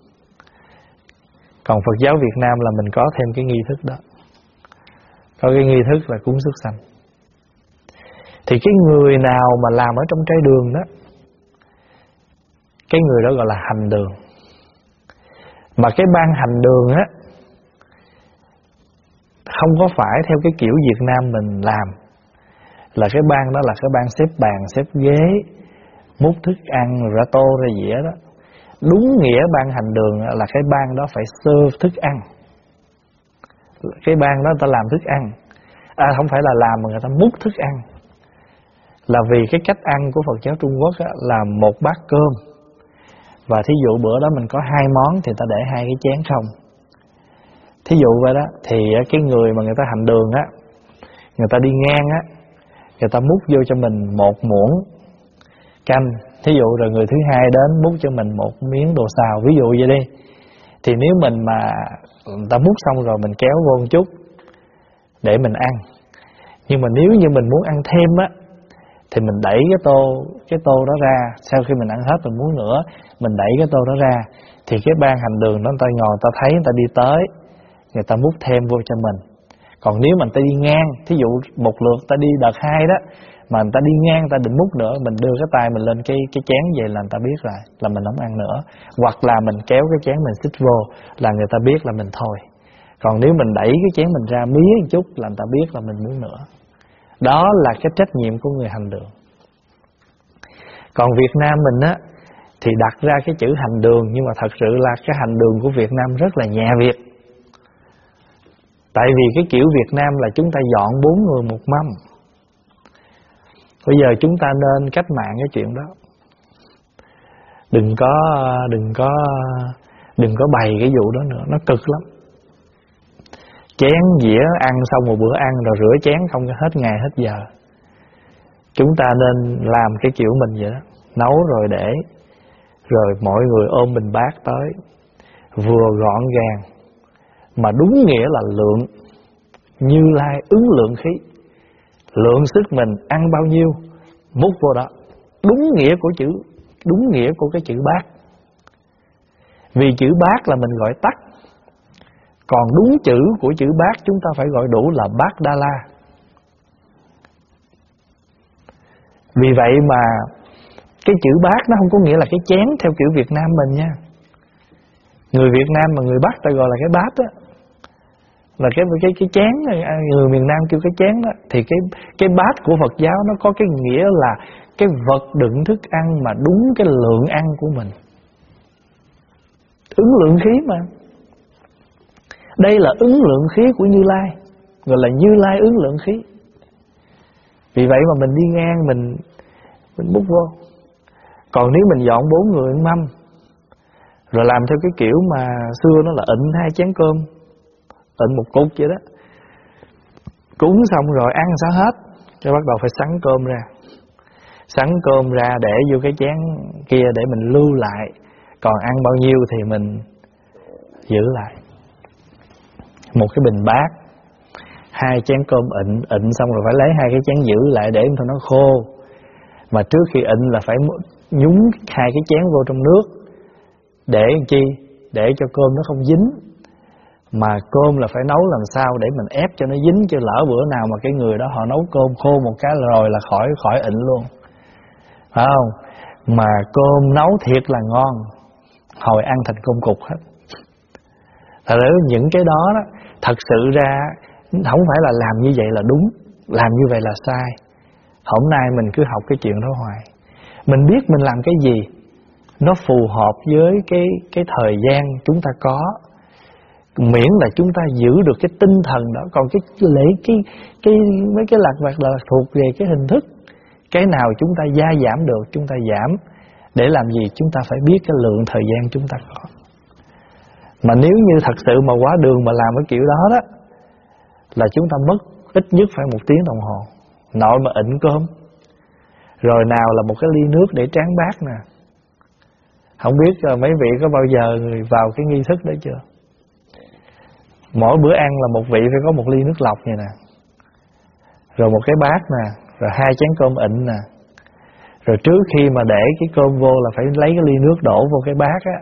Còn Phật giáo Việt Nam là mình có thêm cái nghi thức đó, có cái nghi thức là cúng súc sanh. Thì cái người nào mà làm ở trong trai đường đó, cái người đó gọi là hành đường. Mà cái ban hành đường á, không có phải theo cái kiểu Việt Nam mình làm, là cái ban đó là cái ban xếp bàn, xếp ghế, múc thức ăn, rồi ra tô, ra dĩa đó. Đúng nghĩa ban hành đường là cái ban đó phải serve thức ăn. Cái ban đó người ta làm thức ăn, không phải là làm mà người ta múc thức ăn. Là vì cái cách ăn của Phật giáo Trung Quốc á, là một bát cơm, và thí dụ bữa đó mình có hai món thì ta để hai cái chén không. Thí dụ vậy đó, thì cái người mà người ta hành đường á, người ta đi ngang á, người ta múc vô cho mình một muỗng canh. Thí dụ rồi người thứ hai đến múc cho mình một miếng đồ xào, ví dụ vậy đi. Thì nếu mình mà người ta múc xong rồi mình kéo vô một chút để mình ăn. Nhưng mà nếu như mình muốn ăn thêm á, thì mình đẩy cái tô đó ra. Sau khi mình ăn hết mình muốn nữa, mình đẩy cái tô đó ra. Thì cái ban hành đường đó người ta ngồi, người ta thấy, người ta đi tới, người ta múc thêm vô cho mình. Còn nếu mình ta đi ngang, thí dụ một lượt ta đi đợt hai đó, mà người ta đi ngang, người ta định múc nữa, mình đưa cái tay mình lên cái chén vậy là người ta biết rồi, là mình không ăn nữa. Hoặc là mình kéo cái chén mình xích vô, là người ta biết là mình thôi. Còn nếu mình đẩy cái chén mình ra mía một chút là người ta biết là mình muốn nữa. Đó là cái trách nhiệm của người hành đường. Còn Việt Nam mình á thì đặt ra cái chữ hành đường, nhưng mà thật sự là cái hành đường của Việt Nam rất là nhà Việt. Tại vì cái kiểu Việt Nam là chúng ta dọn 4 người một mâm. Bây giờ chúng ta nên cách mạng cái chuyện đó. Đừng có bày cái vụ đó nữa, nó cực lắm. Chén dĩa ăn xong một bữa ăn rồi rửa chén không hết ngày hết giờ. Chúng ta nên làm cái kiểu mình vậy đó, nấu rồi để, rồi mọi người ôm bình bát tới, vừa gọn gàng mà đúng nghĩa là lượng. Như Lai ứng lượng khí, lượng sức mình ăn bao nhiêu múc vô đó. Đúng nghĩa của cái chữ bát. Vì chữ bát là mình gọi tắc, còn đúng chữ của chữ bát chúng ta phải gọi đủ là bát đa la. Vì vậy mà cái chữ bát nó không có nghĩa là cái chén theo kiểu Việt Nam mình nha. Người Việt Nam mà người Bắc ta gọi là cái bát á, là cái chén. Người miền Nam kêu cái chén đó. Thì cái bát của Phật giáo nó có cái nghĩa là cái vật đựng thức ăn mà đúng cái lượng ăn của mình. Ứng lượng khí mà. Đây là ứng lượng khí của Như Lai, gọi là Như Lai ứng lượng khí. Vì vậy mà mình đi ngang mình bút vô. Còn nếu mình dọn 4 người ăn mâm, rồi làm theo cái kiểu mà xưa nó là ịnh 2 chén cơm, ịnh một cục vậy đó, cúng xong rồi ăn sao hết, cho bắt đầu phải sắn cơm ra. Sắn cơm ra để vô cái chén kia để mình lưu lại. Còn ăn bao nhiêu thì mình giữ lại. Một cái bình bát, 2 chén cơm ịnh xong rồi phải lấy 2 cái chén giữ lại để cho nó khô. Mà trước khi ịnh là phải nhúng 2 cái chén vô trong nước. Để làm chi? Để cho cơm nó không dính. Mà cơm là phải nấu làm sao để mình ép cho nó dính, chứ lỡ bữa nào mà cái người đó họ nấu cơm khô một cái rồi là khỏi ịnh luôn, phải không? Mà cơm nấu thiệt là ngon, hồi ăn thành cơm cục hết. Thật ra những cái đó thật sự ra không phải là làm như vậy là đúng, làm như vậy là sai. Hôm nay mình cứ học cái chuyện đó hoài. Mình biết mình làm cái gì nó phù hợp với cái thời gian chúng ta có, miễn là chúng ta giữ được cái tinh thần đó. Còn cái mấy cái lặt vặt là thuộc về cái hình thức. Cái nào chúng ta gia giảm được chúng ta giảm. Để làm gì? Chúng ta phải biết cái lượng thời gian chúng ta có. Mà nếu như thật sự mà quá đường mà làm cái kiểu đó đó, là chúng ta mất ít nhất phải 1 tiếng đồng hồ. Nội mà ịnh cơm, rồi nào là một cái ly nước để tráng bát nè. Không biết mấy vị có bao giờ vào cái nghi thức đó chưa? Mỗi bữa ăn là một vị phải có một ly nước lọc vậy nè, rồi một cái bát nè, rồi 2 chén cơm ịnh nè. Rồi trước khi mà để cái cơm vô là phải lấy cái ly nước đổ vô cái bát á,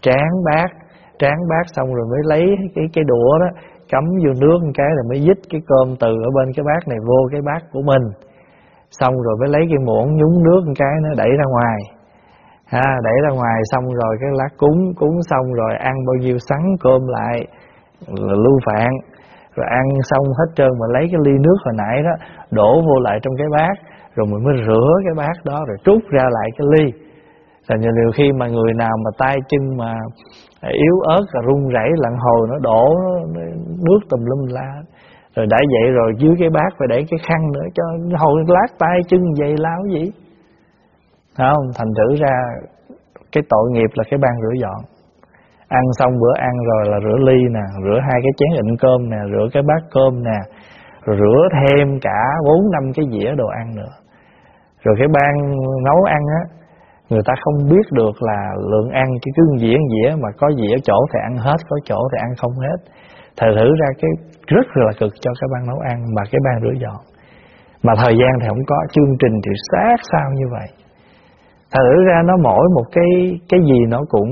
tráng bát xong rồi mới lấy cái đũa đó cắm vô nước một cái rồi mới dít cái cơm từ ở bên cái bát này vô cái bát của mình. Xong rồi mới lấy cái muỗng nhúng nước một cái nó đẩy ra ngoài. Đẩy ra ngoài xong rồi cái lát cúng xong rồi ăn bao nhiêu sắn cơm lại là lưu phạn. Rồi ăn xong hết trơn mà lấy cái ly nước hồi nãy đó đổ vô lại trong cái bát, rồi mình mới rửa cái bát đó rồi trút ra lại cái ly. Rồi nhiều khi mà người nào mà tay chân mà yếu ớt là run rẩy lặn hồi nó đổ nước tùm lum la. Rồi đã vậy rồi dưới cái bát phải để cái khăn nữa cho hồi lát tay chân vậy lao gì. Không, thành thử ra cái tội nghiệp là cái ban rửa dọn. Ăn xong bữa ăn rồi là rửa ly nè, rửa 2 cái chén ịnh cơm nè, rửa cái bát cơm nè, rồi rửa thêm cả 4-5 cái dĩa đồ ăn nữa. Rồi cái ban nấu ăn á, người ta không biết được là lượng ăn cái cứ dĩa mà có dĩa chỗ thì ăn hết, có chỗ thì ăn không hết. Thật thử ra cái rất là cực cho cái ban nấu ăn mà cái ban rửa dọn. Mà thời gian thì không có, chương trình thì sát sao như vậy. Thật thử ra nó mỗi một cái gì nó cũng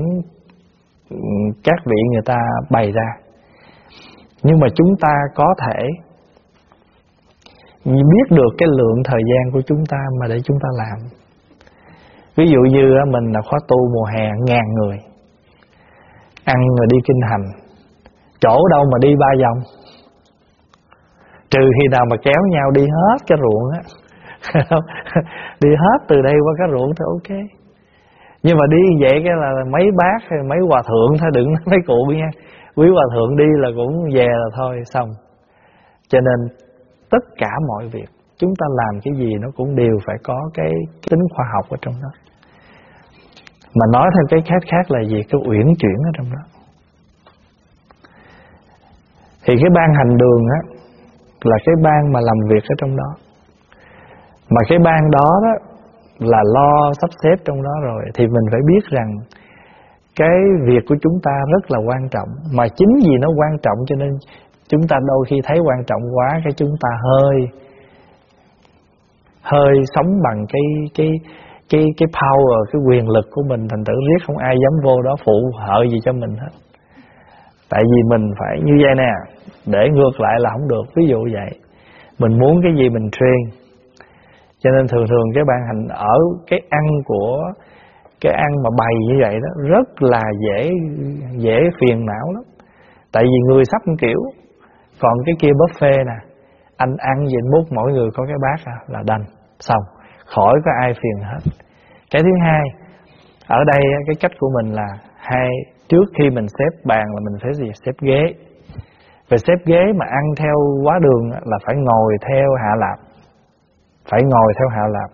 các vị người ta bày ra. Nhưng mà chúng ta có thể biết được cái lượng thời gian của chúng ta mà để chúng ta làm. Ví dụ như mình là khóa tu mùa hè 1000 người, ăn rồi đi kinh hành, chỗ đâu mà đi 3 vòng, trừ khi nào mà kéo nhau đi hết cái ruộng á. Đi hết từ đây qua cái ruộng thì ok. Nhưng mà đi vậy cái là mấy bác hay mấy hòa thượng thôi, đừng nói mấy cụ nha. Quý hòa thượng đi là cũng về là thôi xong. Cho nên tất cả mọi việc chúng ta làm cái gì nó cũng đều phải có cái tính khoa học ở trong đó. Mà nói theo cái khác là gì? Cái uyển chuyển ở trong đó. Thì cái ban hành đường á là cái ban mà làm việc ở trong đó. Mà cái ban đó là lo sắp xếp trong đó rồi, thì mình phải biết rằng cái việc của chúng ta rất là quan trọng. Mà chính vì nó quan trọng cho nên chúng ta đôi khi thấy quan trọng quá, cái chúng ta hơi sống bằng cái power, cái quyền lực của mình, thành thử riết không ai dám vô đó phụ hợ gì cho mình hết. Tại vì mình phải như vậy nè, để ngược lại là không được. Ví dụ vậy, mình muốn cái gì mình train. Cho nên thường cái ban hành ở cái ăn của cái ăn mà bày như vậy đó rất là dễ phiền não lắm. Tại vì người sắp một kiểu, còn cái kia buffet nè, anh ăn vậy mốt mỗi người có cái bát là đành xong, khỏi có ai phiền hết. Cái thứ hai, ở đây cái cách của mình là trước khi mình xếp bàn là mình phải xếp ghế. Về xếp ghế mà ăn theo quá đường là phải ngồi theo hạ lạp. Phải ngồi theo hạ lạp.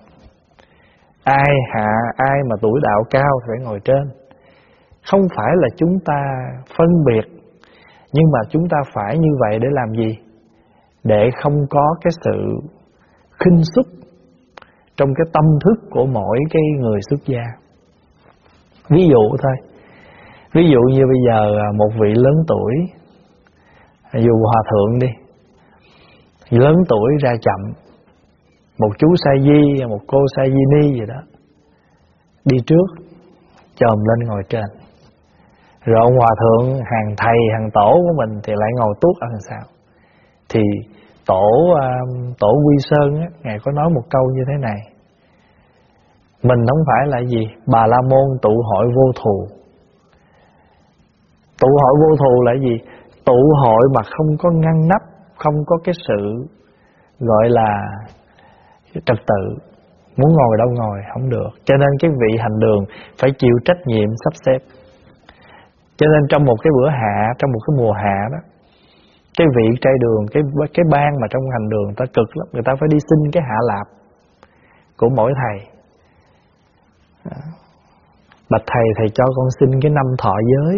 Ai mà tuổi đạo cao thì phải ngồi trên. Không phải là chúng ta phân biệt, nhưng mà chúng ta phải như vậy để làm gì? Để không có cái sự khinh suất trong cái tâm thức của mỗi cái người xuất gia. Ví dụ thôi. Ví dụ như bây giờ một vị lớn tuổi, dù hòa thượng đi, lớn tuổi ra chậm, một chú sa di, một cô sa di ni gì đó đi trước, chồm lên ngồi trên. Rồi ông hòa thượng, hàng thầy, hàng tổ của mình thì lại ngồi tuốt ở đằng sau. Thì tổ Quy Sơn á, ngài có nói một câu như thế này: mình không phải là gì? Bà La Môn tụ hội vô thù. Tụ hội vô thù là gì? Tụ hội mà không có ngăn nắp, không có cái sự gọi là trật tự. Muốn ngồi đâu ngồi, không được. Cho nên cái vị hành đường phải chịu trách nhiệm sắp xếp. Cho nên trong một cái bữa hạ, trong một cái mùa hạ đó, cái vị trai đường, cái ban mà trong hành đường người ta cực lắm. Người ta phải đi xin cái hạ lạp của mỗi thầy. Bạch thầy cho con xin cái năm thọ giới.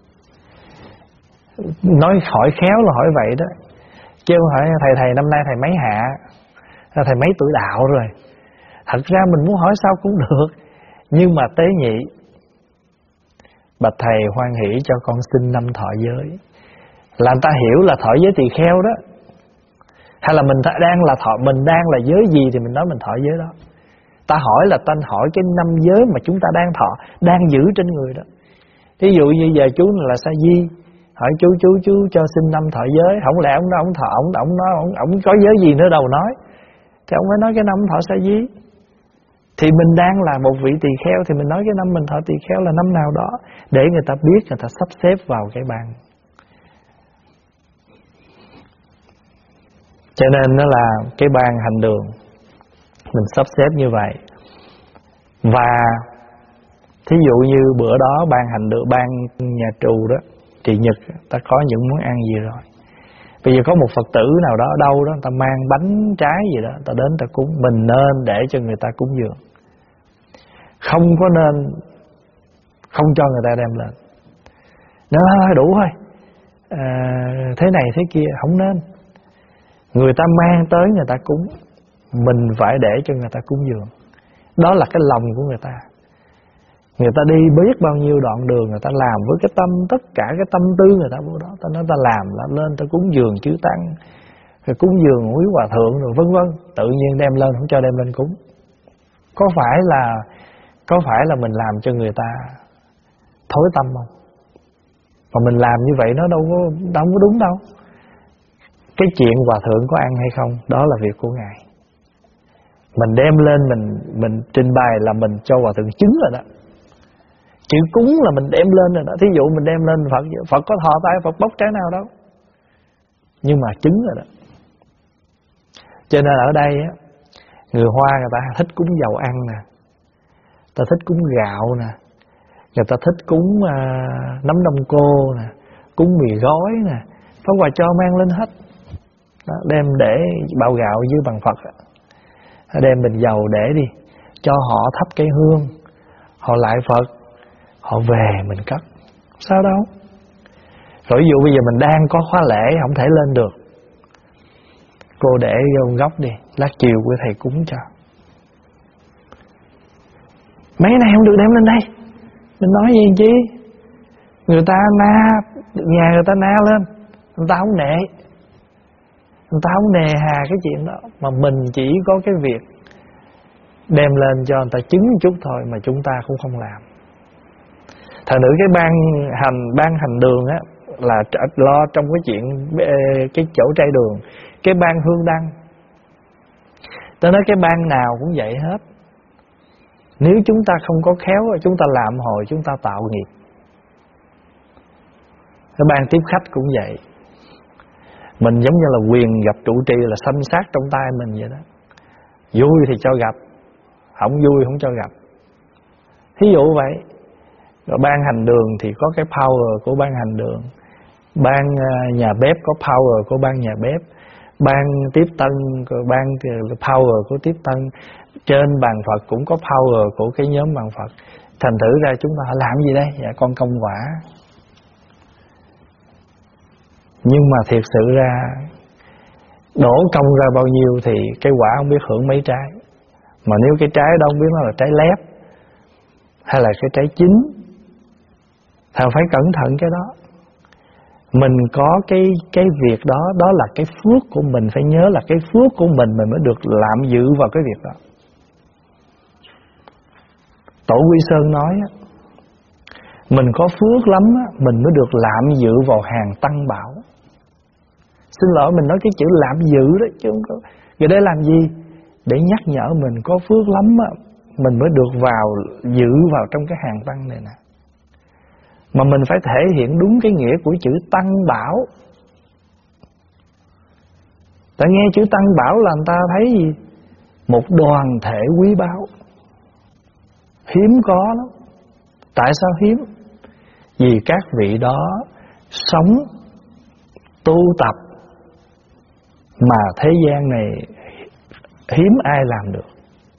Nói hỏi khéo là hỏi vậy đó, chứ không hỏi thầy năm nay thầy mấy hạ, thầy mấy tuổi đạo rồi. Thật ra mình muốn hỏi sao cũng được, nhưng mà tế nhị. Bạch thầy hoan hỷ cho con xin năm thọ giới. Là người ta hiểu là thọ giới tỳ kheo đó. Hay là mình đang là giới gì thì mình nói mình thọ giới đó. Ta hỏi là ta hỏi cái năm giới mà chúng ta đang thọ, đang giữ trên người đó. Ví dụ như giờ chú là sa di, hỏi chú cho xin năm thọ giới. Không lẽ ông nói ông có giới gì nữa đâu nói, thì ông phải nói cái năm thọ sa di. Thì mình đang là một vị tỳ kheo thì mình nói cái năm mình thọ tỳ kheo là năm nào đó, để người ta biết, người ta sắp xếp vào cái bàn. Cho nên nó là cái ban hành đường mình sắp xếp như vậy. Và thí dụ như bữa đó ban hành được, ban nhà trù đó, thì Nhật ta có những món ăn gì rồi. Bây giờ có một Phật tử nào đó ở đâu đó, ta mang bánh trái gì đó, ta đến ta cúng. Mình nên để cho người ta cúng dường, không có nên không cho người ta đem lên. Nó đủ thôi, thế này thế kia không nên. Người ta mang tới người ta cúng, mình phải để cho người ta cúng dường. Đó là cái lòng của người ta. Người ta đi biết bao nhiêu đoạn đường, người ta làm với cái tâm, tất cả cái tâm tư người ta vô đó. Ta nói ta làm lên, ta cúng dường chư tăng, rồi cúng dường quý hòa thượng rồi vân vân. Tự nhiên đem lên, không cho đem lên cúng. Có phải là mình làm cho người ta thối tâm không? Mà mình làm như vậy nó đâu có đúng đâu. Cái chuyện hòa thượng có ăn hay không, đó là việc của ngài. Mình đem lên mình trình bày là mình cho hòa thượng chứng rồi đó. Chữ cúng là mình đem lên rồi đó. Thí dụ mình đem lên Phật, Phật có thò tay Phật bóc trái nào đâu, nhưng mà chứng rồi đó. Cho nên ở đây á, người Hoa người ta thích cúng dầu ăn nè, người ta thích cúng gạo nè, người ta thích cúng nấm đông cô nè, cúng mì gói nè. Pháp Hòa cho mang lên hết đó, đem để bao gạo dưới bàn Phật, đem bình dầu để đi, cho họ thắp cây hương, họ lại Phật, họ về mình cất, sao đâu. Rồi ví dụ bây giờ mình đang có khóa lễ không thể lên được, cô để vô góc đi, lát chiều của thầy cúng cho. Mấy này không được đem lên đây, mình nói gì chứ. Người ta na, nhà người ta na lên, người ta không nệ, người ta không nề hà cái chuyện đó. Mà mình chỉ có cái việc đem lên cho người ta chứng một chút thôi, mà chúng ta cũng không làm. Thật nữ cái ban hành đường á là lo trong cái chuyện cái chỗ trai đường. Cái ban hương đăng, tôi nói cái ban nào cũng vậy hết. Nếu chúng ta không có khéo, chúng ta làm hồi chúng ta tạo nghiệp. Cái ban tiếp khách cũng vậy. Mình giống như là quyền gặp trụ trì là sanh sát trong tay mình vậy đó. Vui thì cho gặp, không vui không cho gặp. Thí dụ vậy. Rồi ban hành đường thì có cái power của ban hành đường, ban nhà bếp có power của ban nhà bếp, ban tiếp tân ban power của tiếp tân, trên bàn Phật cũng có power của cái nhóm bàn Phật. Thành thử ra chúng ta làm gì đây? Dạ con công quả. Nhưng mà thiệt sự ra đổ công ra bao nhiêu thì cái quả không biết hưởng mấy trái. Mà nếu cái trái đó không biết nó là trái lép hay là cái trái chín, thì phải cẩn thận cái đó. Mình có cái việc đó, đó là cái phước của mình. Phải nhớ là cái phước của mình mới được lạm dự vào cái việc đó. Tổ Quy Sơn nói mình có phước lắm mình mới được lạm dự vào hàng tăng bảo. Xin lỗi mình nói cái chữ lạm dự đó chứ không có. Vậy để làm gì? Để nhắc nhở mình có phước lắm mình mới được dự vào trong cái hàng tăng này nè. Mà mình phải thể hiện đúng cái nghĩa của chữ tăng bảo. Ta nghe chữ tăng bảo là người ta thấy gì? Một đoàn thể quý báu, hiếm có lắm. Tại sao hiếm? Vì các vị đó sống, tu tập mà thế gian này hiếm ai làm được.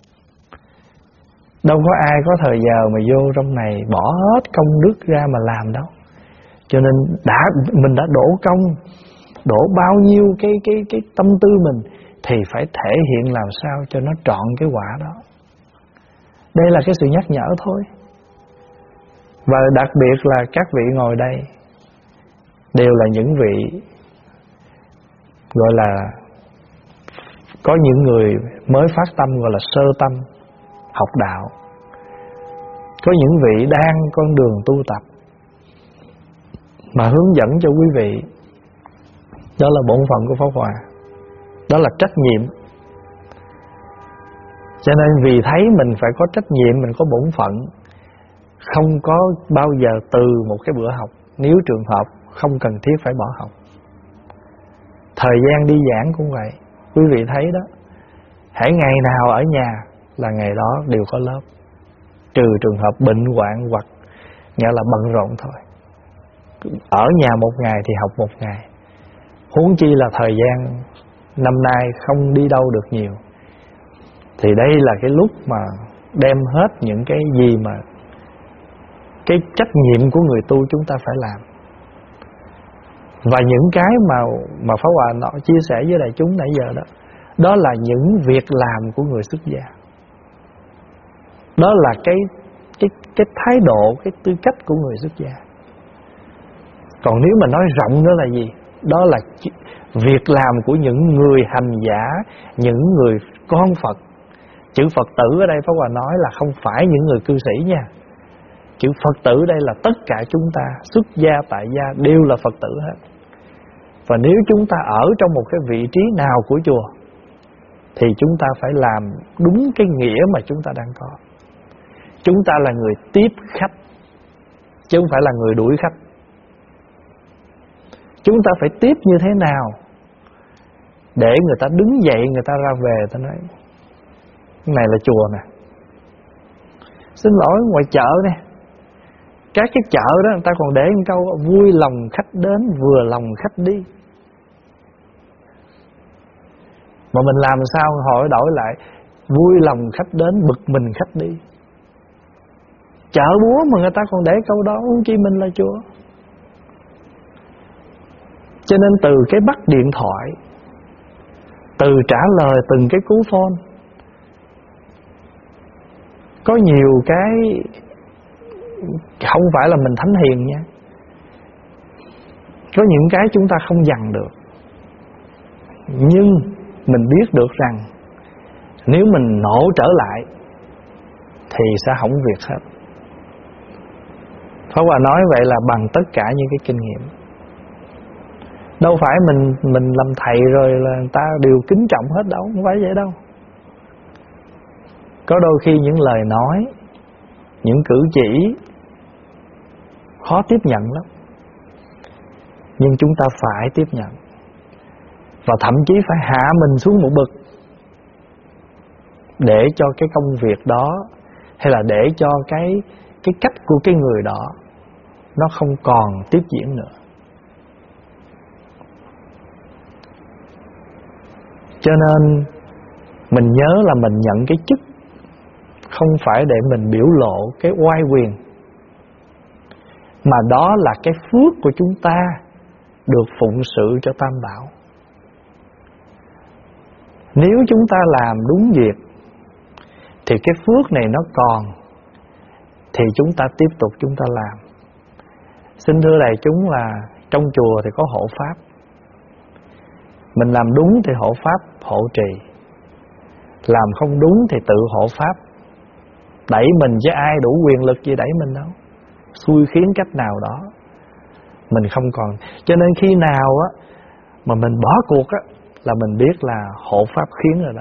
Đâu có ai có thời giờ mà vô trong này bỏ hết công đức ra mà làm đâu. Cho nên mình đã đổ công, đổ bao nhiêu cái tâm tư mình, thì phải thể hiện làm sao cho nó trọn cái quả đó. Đây là cái sự nhắc nhở thôi. Và đặc biệt là các vị ngồi đây đều là những vị gọi là có những người mới phát tâm, gọi là sơ tâm học đạo. Có những vị đang con đường tu tập mà hướng dẫn cho quý vị. Đó là bổn phận của Pháp Hòa, đó là trách nhiệm. Cho nên vì thấy mình phải có trách nhiệm, mình có bổn phận, không có bao giờ từ một cái bữa học. Nếu trường hợp không cần thiết phải bỏ học. Thời gian đi giảng cũng vậy. Quý vị thấy đó, hễ ngày nào ở nhà là ngày đó đều có lớp, trừ trường hợp bệnh hoạn hoặc nghĩa là bận rộn thôi. Ở nhà một ngày thì học một ngày. Huống chi là thời gian năm nay không đi đâu được nhiều. Thì đây là cái lúc mà đem hết những cái gì mà cái trách nhiệm của người tu chúng ta phải làm. Và những cái mà Pháp Hòa chia sẻ với đại chúng nãy giờ đó, đó là những việc làm của người xuất gia. Đó là cái thái độ, cái tư cách của người xuất gia. Còn nếu mà nói rộng đó là gì? Đó là việc làm của những người hành giả, những người con Phật. Chữ Phật tử ở đây Pháp Hòa nói là không phải những người cư sĩ nha. Chữ Phật tử đây là tất cả chúng ta, xuất gia tại gia đều là Phật tử hết. Và nếu chúng ta ở trong một cái vị trí nào của chùa thì chúng ta phải làm đúng cái nghĩa mà chúng ta đang có. Chúng ta là người tiếp khách chứ không phải là người đuổi khách. Chúng ta phải tiếp như thế nào để người ta đứng dậy, người ta ra về, ta nói cái này là chùa nè. Xin lỗi, ngoài chợ nè, các cái chợ đó người ta còn để một câu vui lòng khách đến, vừa lòng khách đi. Mà mình làm sao hỏi đổi lại vui lòng khách đến, bực mình khách đi. Chợ búa mà người ta còn để câu đó, huống chi mình là chùa. Cho nên từ cái bắt điện thoại, từ trả lời từng cái cú phone, có nhiều cái không phải là mình thánh hiền nha. Có những cái chúng ta không dằn được, nhưng mình biết được rằng nếu mình nổ trở lại thì sẽ hỏng việc hết. Pháp Hòa nói vậy là bằng tất cả những cái kinh nghiệm. Đâu phải mình làm thầy rồi là người ta đều kính trọng hết đâu, không phải vậy đâu. Có đôi khi những lời nói, những cử chỉ khó tiếp nhận lắm, nhưng chúng ta phải tiếp nhận. Và thậm chí phải hạ mình xuống một bậc để cho cái công việc đó, hay là để cho cái cách của cái người đó nó không còn tiếp diễn nữa. Cho nên mình nhớ là mình nhận cái chức không phải để mình biểu lộ cái oai quyền, mà đó là cái phước của chúng ta được phụng sự cho Tam Bảo. Nếu chúng ta làm đúng việc thì cái phước này nó còn, thì chúng ta tiếp tục chúng ta làm. Xin thưa đại chúng là trong chùa thì có hộ pháp. Mình làm đúng thì hộ pháp hộ trì, làm không đúng thì tự hộ pháp đẩy mình, chứ ai đủ quyền lực gì đẩy mình đâu. Xui khiến cách nào đó mình không còn. Cho nên khi nào á mà mình bỏ cuộc á là mình biết là hộ pháp khiến rồi đó.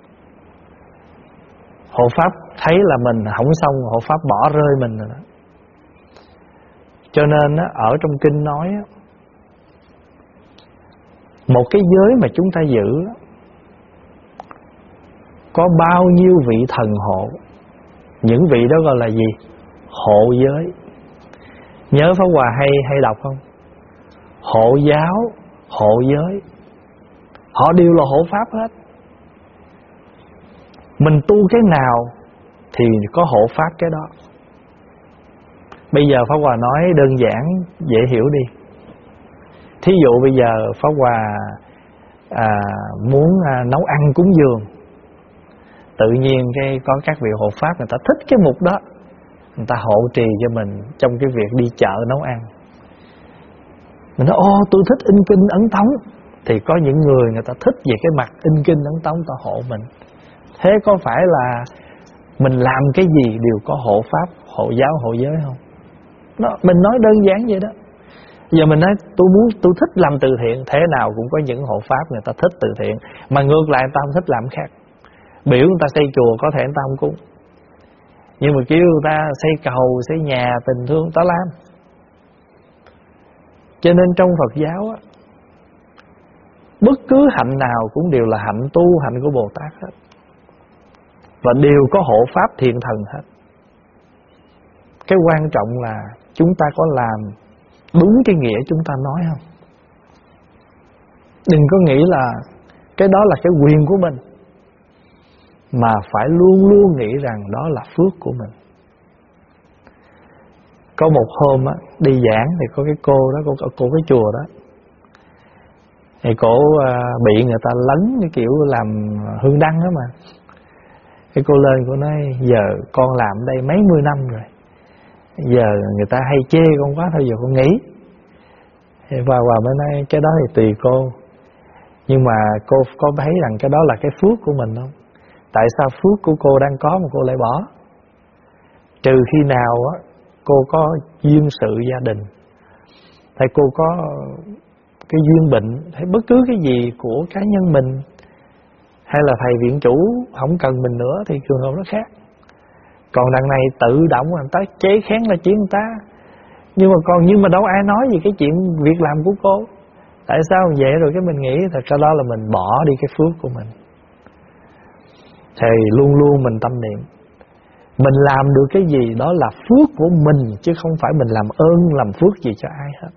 Hộ pháp thấy là mình không xong, hộ pháp bỏ rơi mình rồi đó. Cho nên á, ở trong kinh nói á, một cái giới mà chúng ta giữ á, có bao nhiêu vị thần hộ. Những vị đó gọi là gì? Hộ giới. Nhớ Pháp Hòa hay đọc không? Hộ giáo, hộ giới, họ đều là hộ pháp hết. Mình tu cái nào thì có hộ pháp cái đó. Bây giờ Pháp Hòa nói đơn giản dễ hiểu đi. Thí dụ bây giờ Pháp Hòa muốn nấu ăn cúng dường, tự nhiên có các vị hộ pháp người ta thích cái mục đó, người ta hộ trì cho mình trong cái việc đi chợ nấu ăn. Mình nói tôi thích in kinh ấn tống, thì có những người ta thích về cái mặt in kinh ấn tống, ta hộ mình. Thế có phải là mình làm cái gì đều có hộ pháp, hộ giáo, hộ giới không? Mình nói đơn giản vậy đó. Giờ mình nói tôi thích làm từ thiện, thế nào cũng có những hộ pháp người ta thích từ thiện, mà ngược lại người ta không thích làm khác. Biểu người ta xây chùa có thể người ta không cúng, nhưng mà kêu người ta xây cầu, xây nhà, tình thương ta làm. Cho nên trong Phật giáo á, bất cứ hạnh nào cũng đều là hạnh tu, hạnh của Bồ Tát hết, và đều có hộ pháp thiện thần hết. Cái quan trọng là chúng ta có làm đúng cái nghĩa chúng ta nói không. Đừng có nghĩ là cái đó là cái quyền của mình, mà phải luôn luôn nghĩ rằng đó là phước của mình. Có một hôm á, đi giảng thì có cái cô đó, cô cái chùa đó, thì cổ bị người ta lấn cái kiểu làm hương đăng đó mà. Cái cô lên cô nói giờ con làm đây mấy mươi năm rồi, giờ người ta hay chê con quá, thôi giờ con nghỉ. Và mới nói cái đó thì tùy cô, nhưng mà cô có thấy rằng cái đó là cái phước của mình không? Tại sao phước của cô đang có mà cô lại bỏ? Trừ khi nào á cô có duyên sự gia đình, hay cô có cái duyên bệnh, hay bất cứ cái gì của cá nhân mình, hay là thầy viện chủ không cần mình nữa, thì trường hợp nó khác. Còn đằng này tự động người ta chế kháng là chuyện người ta. Nhưng mà đâu ai nói gì cái chuyện việc làm của cô. Tại sao vậy? Rồi cái mình nghĩ thật ra đó là mình bỏ đi cái phước của mình. Thì luôn luôn mình tâm niệm mình làm được cái gì đó là phước của mình, chứ không phải mình làm ơn làm phước gì cho ai hết.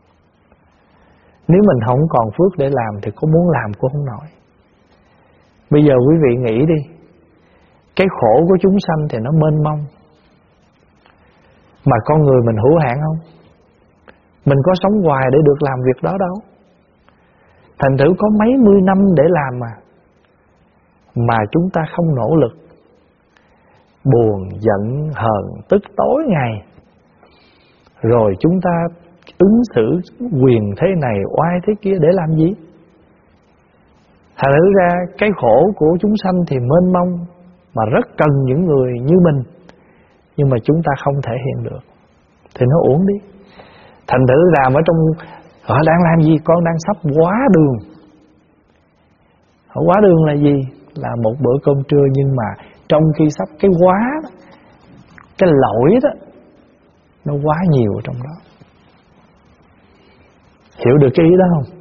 Nếu mình không còn phước để làm thì có muốn làm cũng không nổi. Bây giờ quý vị nghĩ đi, cái khổ của chúng sanh thì nó mênh mông, mà con người mình hữu hạn không? Mình có sống hoài để được làm việc đó đâu. Thành thử có mấy mươi năm để làm mà chúng ta không nỗ lực, buồn, giận, hờn, tức tối ngày. Rồi chúng ta ứng xử quyền thế này, oai thế kia để làm gì? Thành thử ra cái khổ của chúng sanh thì mênh mông, mà rất cần những người như mình, nhưng mà chúng ta không thể hiện được, thì nó uổng đi. Thành thử làm ở trong họ đang làm gì? Con đang sắp quá đường. Họ quá đường là gì? Là một bữa cơm trưa, nhưng mà trong khi sắp cái quá đó, cái lỗi đó nó quá nhiều trong đó. Hiểu được cái ý đó không?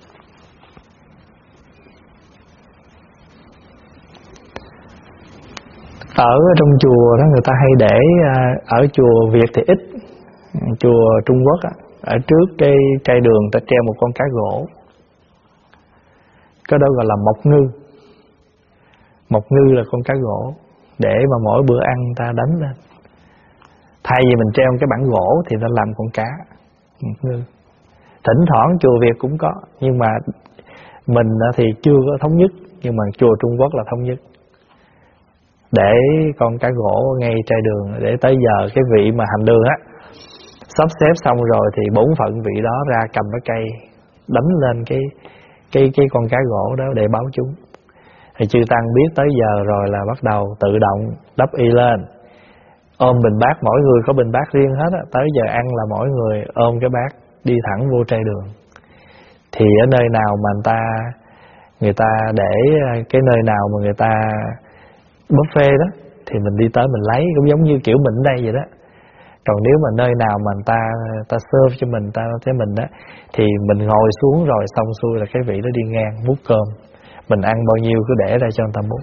Ở trong chùa đó người ta hay để, ở chùa Việt thì ít, chùa Trung Quốc ở trước cái trai đường ta treo một con cá gỗ. Cái đó gọi là mộc ngư. Mộc ngư là con cá gỗ, để mà mỗi bữa ăn ta đánh lên. Thay vì mình treo cái bản gỗ thì ta làm con cá mộc ngư. Thỉnh thoảng chùa Việt cũng có, nhưng mà mình thì chưa có thống nhất, nhưng mà chùa Trung Quốc là thống nhất. Để con cá gỗ ngay trai đường, để tới giờ cái vị mà hành đường sắp xếp xong rồi thì bổn phận vị đó ra cầm cái cây đánh lên cái con cá gỗ đó để báo chúng. Thì chư tăng biết tới giờ rồi là bắt đầu tự động đắp y lên, ôm bình bát, mỗi người có bình bát riêng hết tới giờ ăn là mỗi người ôm cái bát đi thẳng vô trai đường. Thì ở nơi nào mà người ta để cái nơi nào mà người ta buffet đó thì mình đi tới mình lấy, cũng giống như kiểu mình ở đây vậy đó. Còn nếu mà nơi nào mà người ta serve cho mình đó, thì mình ngồi xuống rồi xong xuôi là cái vị đó đi ngang múc cơm, mình ăn bao nhiêu cứ để ra cho người ta múc.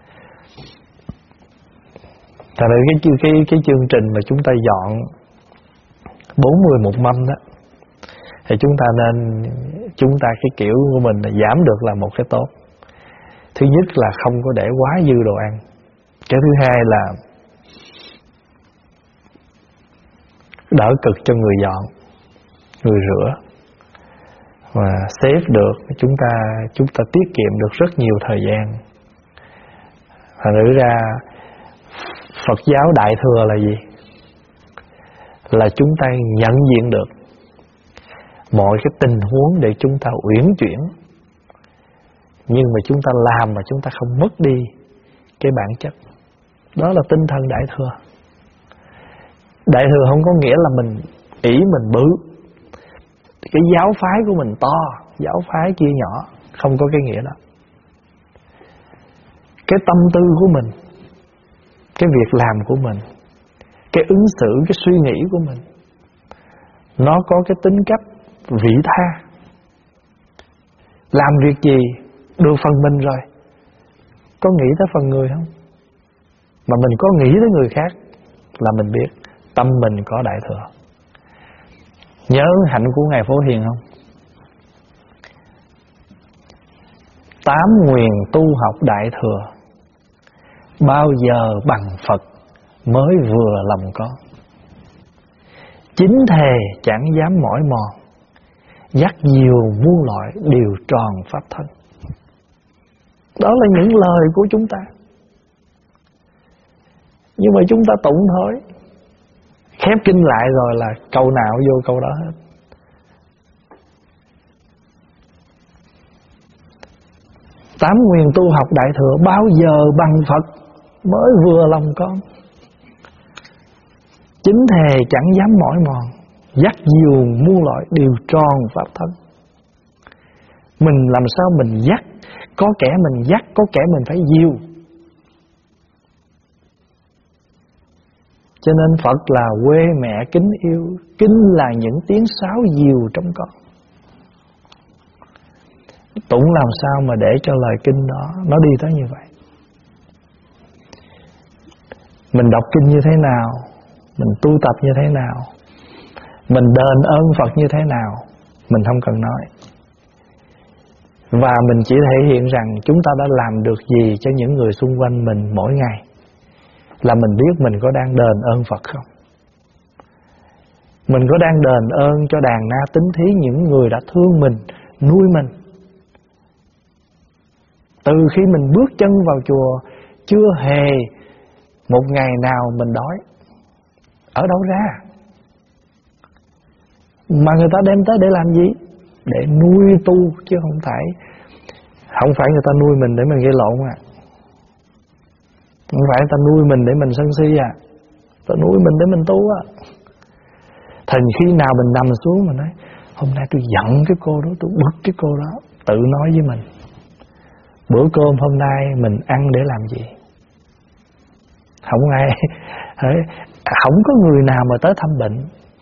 Thật ra cái chương trình mà chúng ta dọn 40 một mâm đó, thì chúng ta cái kiểu của mình là giảm được là một cái tốt. Thứ nhất là không có để quá dư đồ ăn. Cái thứ hai là đỡ cực cho người dọn, người rửa, và save được chúng ta tiết kiệm được rất nhiều thời gian. Thành thử ra Phật giáo Đại Thừa là gì? Là chúng ta nhận diện được mọi cái tình huống để chúng ta uyển chuyển, nhưng mà chúng ta làm mà chúng ta không mất đi cái bản chất. Đó là tinh thần Đại Thừa. Đại Thừa không có nghĩa là mình ỷ mình bự, cái giáo phái của mình to, giáo phái kia nhỏ, không có cái nghĩa đó. Cái tâm tư của mình, cái việc làm của mình, cái ứng xử, cái suy nghĩ của mình, nó có cái tính cách vị tha. Làm việc gì được phần mình rồi, có nghĩ tới phần người không? Mà mình có nghĩ tới người khác là mình biết tâm mình có Đại Thừa. Nhớ hạnh của Ngài Phổ Hiền không? 8 nguyền tu học Đại Thừa, bao giờ bằng Phật mới vừa lòng có. 9 thề chẳng dám mỏi mòn, dắt nhiều muôn loại đều tròn pháp thân. Đó là những lời của chúng ta, nhưng mà chúng ta tụng thôi, khép kinh lại rồi là câu nào vô câu đó hết. Tám nguyền tu học Đại Thừa, bao giờ bằng Phật mới vừa lòng con. 9 thề chẳng dám mỏi mòn, dắt diều muôn loại đều tròn pháp thân. Mình làm sao mình dắt? Có kẻ mình dắt, có kẻ mình phải diều. Cho nên Phật là quê mẹ kính yêu, kinh là những tiếng sáo diều trong con. Tụng làm sao mà để cho lời kinh đó nó đi tới như vậy. Mình đọc kinh như thế nào, mình tu tập như thế nào, mình đền ơn Phật như thế nào, mình không cần nói. Và mình chỉ thể hiện rằng chúng ta đã làm được gì cho những người xung quanh mình mỗi ngày, là mình biết mình có đang đền ơn Phật không. Mình có đang đền ơn cho đàn na tín thí, những người đã thương mình, nuôi mình. Từ khi mình bước chân vào chùa, chưa hề một ngày nào mình đói. Ở đâu ra? Mà người ta đem tới để làm gì? Để nuôi tu, chứ không phải người ta nuôi mình để mình gây lộn à. Không phải người ta nuôi mình để mình sân si à. Ta nuôi mình để mình tu á. Thành khi nào mình nằm xuống mình nói, hôm nay tôi giận cái cô đó, tôi bực cái cô đó, tự nói với mình, bữa cơm hôm nay mình ăn để làm gì? Không ai, không có người nào mà tới thăm bệnh.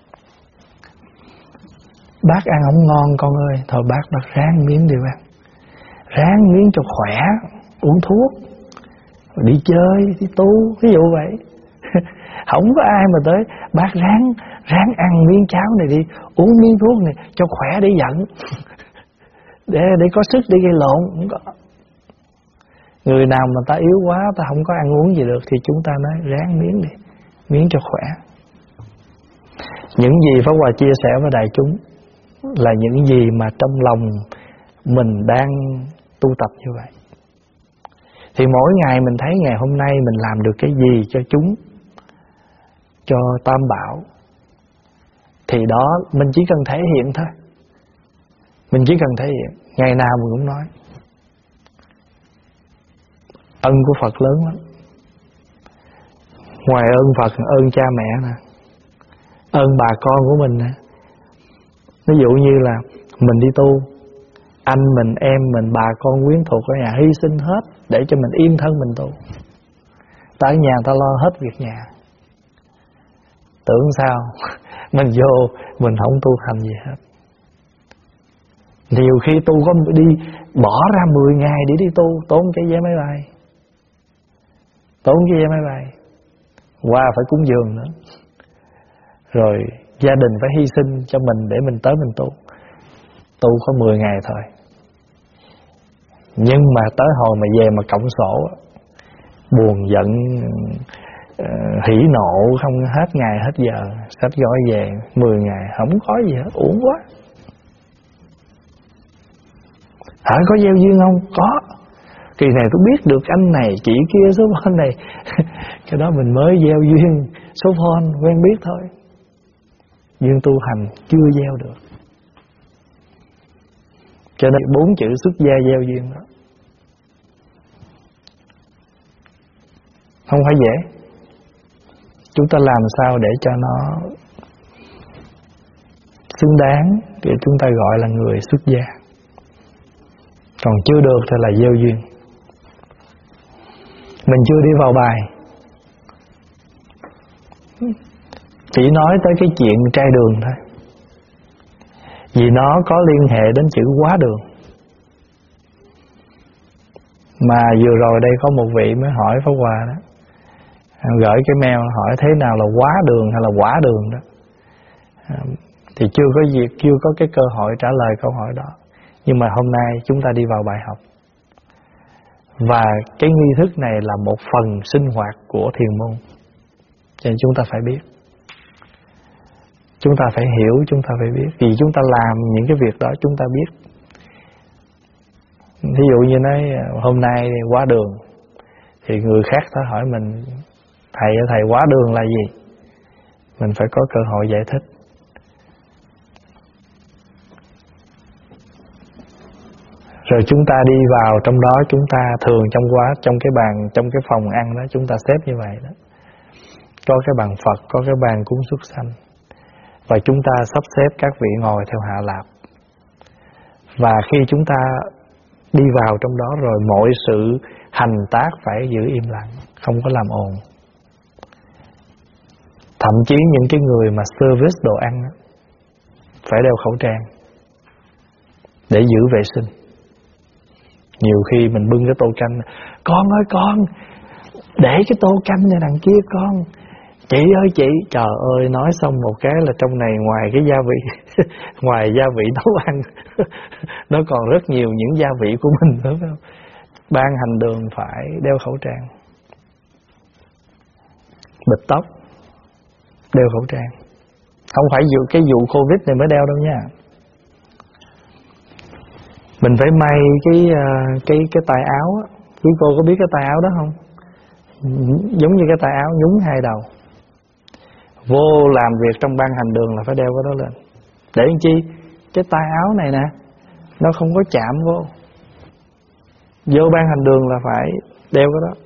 Bác ăn không ngon con ơi, thôi bác ráng miếng đi bác, ráng miếng cho khỏe, uống thuốc, đi chơi, đi tu, ví dụ vậy. Không có ai mà tới, bác ráng ăn miếng cháo này đi, uống miếng thuốc này cho khỏe để giận, để có sức để gây lộn. Không có. Người nào mà ta yếu quá, ta không có ăn uống gì được, thì chúng ta nói ráng miếng đi, miếng cho khỏe. Những gì Pháp Hòa chia sẻ với đại chúng là những gì mà trong lòng mình đang tu tập như vậy. Thì mỗi ngày mình thấy ngày hôm nay mình làm được cái gì cho chúng, cho Tam Bảo, thì đó mình chỉ cần thể hiện thôi. Mình chỉ cần thể hiện. Ngày nào mình cũng nói ân của Phật lớn lắm. Ngoài ơn Phật, ơn cha mẹ nè, ơn bà con của mình nè. Ví dụ như là mình đi tu, anh mình, em mình, bà con quyến thuộc ở nhà hy sinh hết để cho mình yên thân mình tu. Ta ở nhà ta lo hết việc nhà. Tưởng sao mình vô mình không tu hành gì hết. Nhiều khi tu có đi bỏ ra 10 ngày để đi tu, tốn cái vé máy bay, tốn cái vé máy bay, qua phải cúng dường nữa, rồi gia đình phải hy sinh cho mình để mình tới mình tu. Tu có 10 ngày thôi, nhưng mà tới hồi mà về mà cộng sổ, buồn giận, hỉ nộ không hết ngày hết giờ, xách gói về 10 ngày không có gì hết, uổng quá. Hả, có gieo duyên không? Có. Kỳ này tôi biết được anh này, chị kia, số phone này. Cái đó mình mới gieo duyên, số phone quen biết thôi. Duyên tu hành chưa gieo được. Cho nên 4 chữ xuất gia gieo duyên đó không phải dễ. Chúng ta làm sao để cho nó xứng đáng để chúng ta gọi là người xuất gia. Còn chưa được thì là gieo duyên. Mình chưa đi vào bài, chỉ nói tới cái chuyện trai đường thôi, vì nó có liên hệ đến chữ quá đường. Mà vừa rồi đây có một vị mới hỏi Pháp Hòa đó, gửi cái mail hỏi thế nào là quá đường hay là quả đường đó. Thì chưa có cái cơ hội trả lời câu hỏi đó. Nhưng mà hôm nay chúng ta đi vào bài học. Và cái nghi thức này là một phần sinh hoạt của thiền môn, cho nên chúng ta phải biết, chúng ta phải hiểu, chúng ta phải biết. Vì chúng ta làm những cái việc đó chúng ta biết. Ví dụ như nói hôm nay quá đường, thì người khác sẽ hỏi mình, thầy quá đường là gì? Mình phải có cơ hội giải thích. Rồi chúng ta đi vào trong đó, chúng ta thường trong cái bàn, trong cái phòng ăn đó, chúng ta xếp như vậy đó. Có cái bàn Phật, có cái bàn cúng súc sanh. Và chúng ta sắp xếp các vị ngồi theo hạ lạp. Và khi chúng ta đi vào trong đó rồi, mọi sự hành tác phải giữ im lặng, không có làm ồn. Thậm chí những cái người mà service đồ ăn phải đeo khẩu trang để giữ vệ sinh. Nhiều khi mình bưng cái tô canh, con ơi con, để cái tô canh này đằng kia con. Chị ơi chị, trời ơi, nói xong một cái là trong này ngoài cái gia vị ngoài gia vị nấu ăn nó còn rất nhiều những gia vị của mình nữa, phải không? Ban hành đường phải đeo khẩu trang, bịt tóc đeo khẩu trang. Không phải cái vụ Covid này mới đeo đâu nha. Mình phải may cái tay áo á. Quý cô có biết cái tay áo đó không? Giống như cái tay áo nhúng hai đầu. Vô làm việc trong ban hành đường là phải đeo cái đó lên. Để làm chi? Cái tay áo này nè, nó không có chạm vô. Vô ban hành đường là phải đeo cái đó.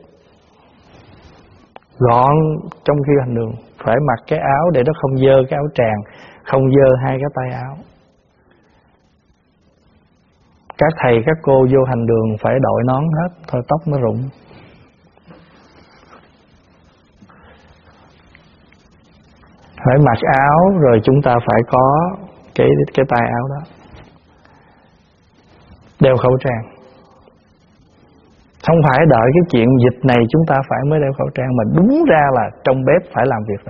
Gọn trong khi hành đường, phải mặc cái áo để nó không dơ cái áo tràng, không dơ hai cái tay áo. Các thầy các cô vô hành đường phải đội nón hết, thôi tóc nó rụng. Phải mặc áo rồi chúng ta phải có cái tay áo đó. Đeo khẩu trang. Không phải đợi cái chuyện dịch này chúng ta phải mới đeo khẩu trang, mà đúng ra là trong bếp phải làm việc đó.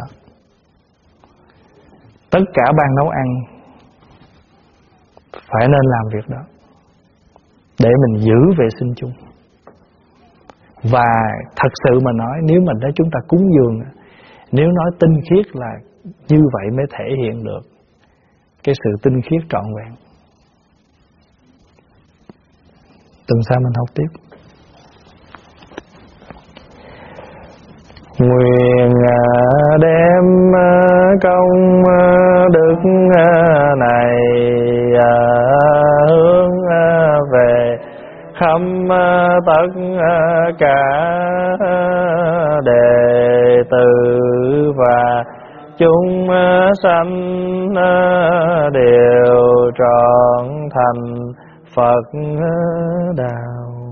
Tất cả ban nấu ăn phải nên làm việc đó, để mình giữ vệ sinh chung. Và thật sự mà nói, nếu mình nói chúng ta cúng dường, nếu nói tinh khiết là như vậy mới thể hiện được cái sự tinh khiết trọn vẹn. Tuần sau mình học tiếp. Nguyện đem công đức này hướng về khắp tất cả đệ tử và chúng sanh đều trọn thành Phật đạo.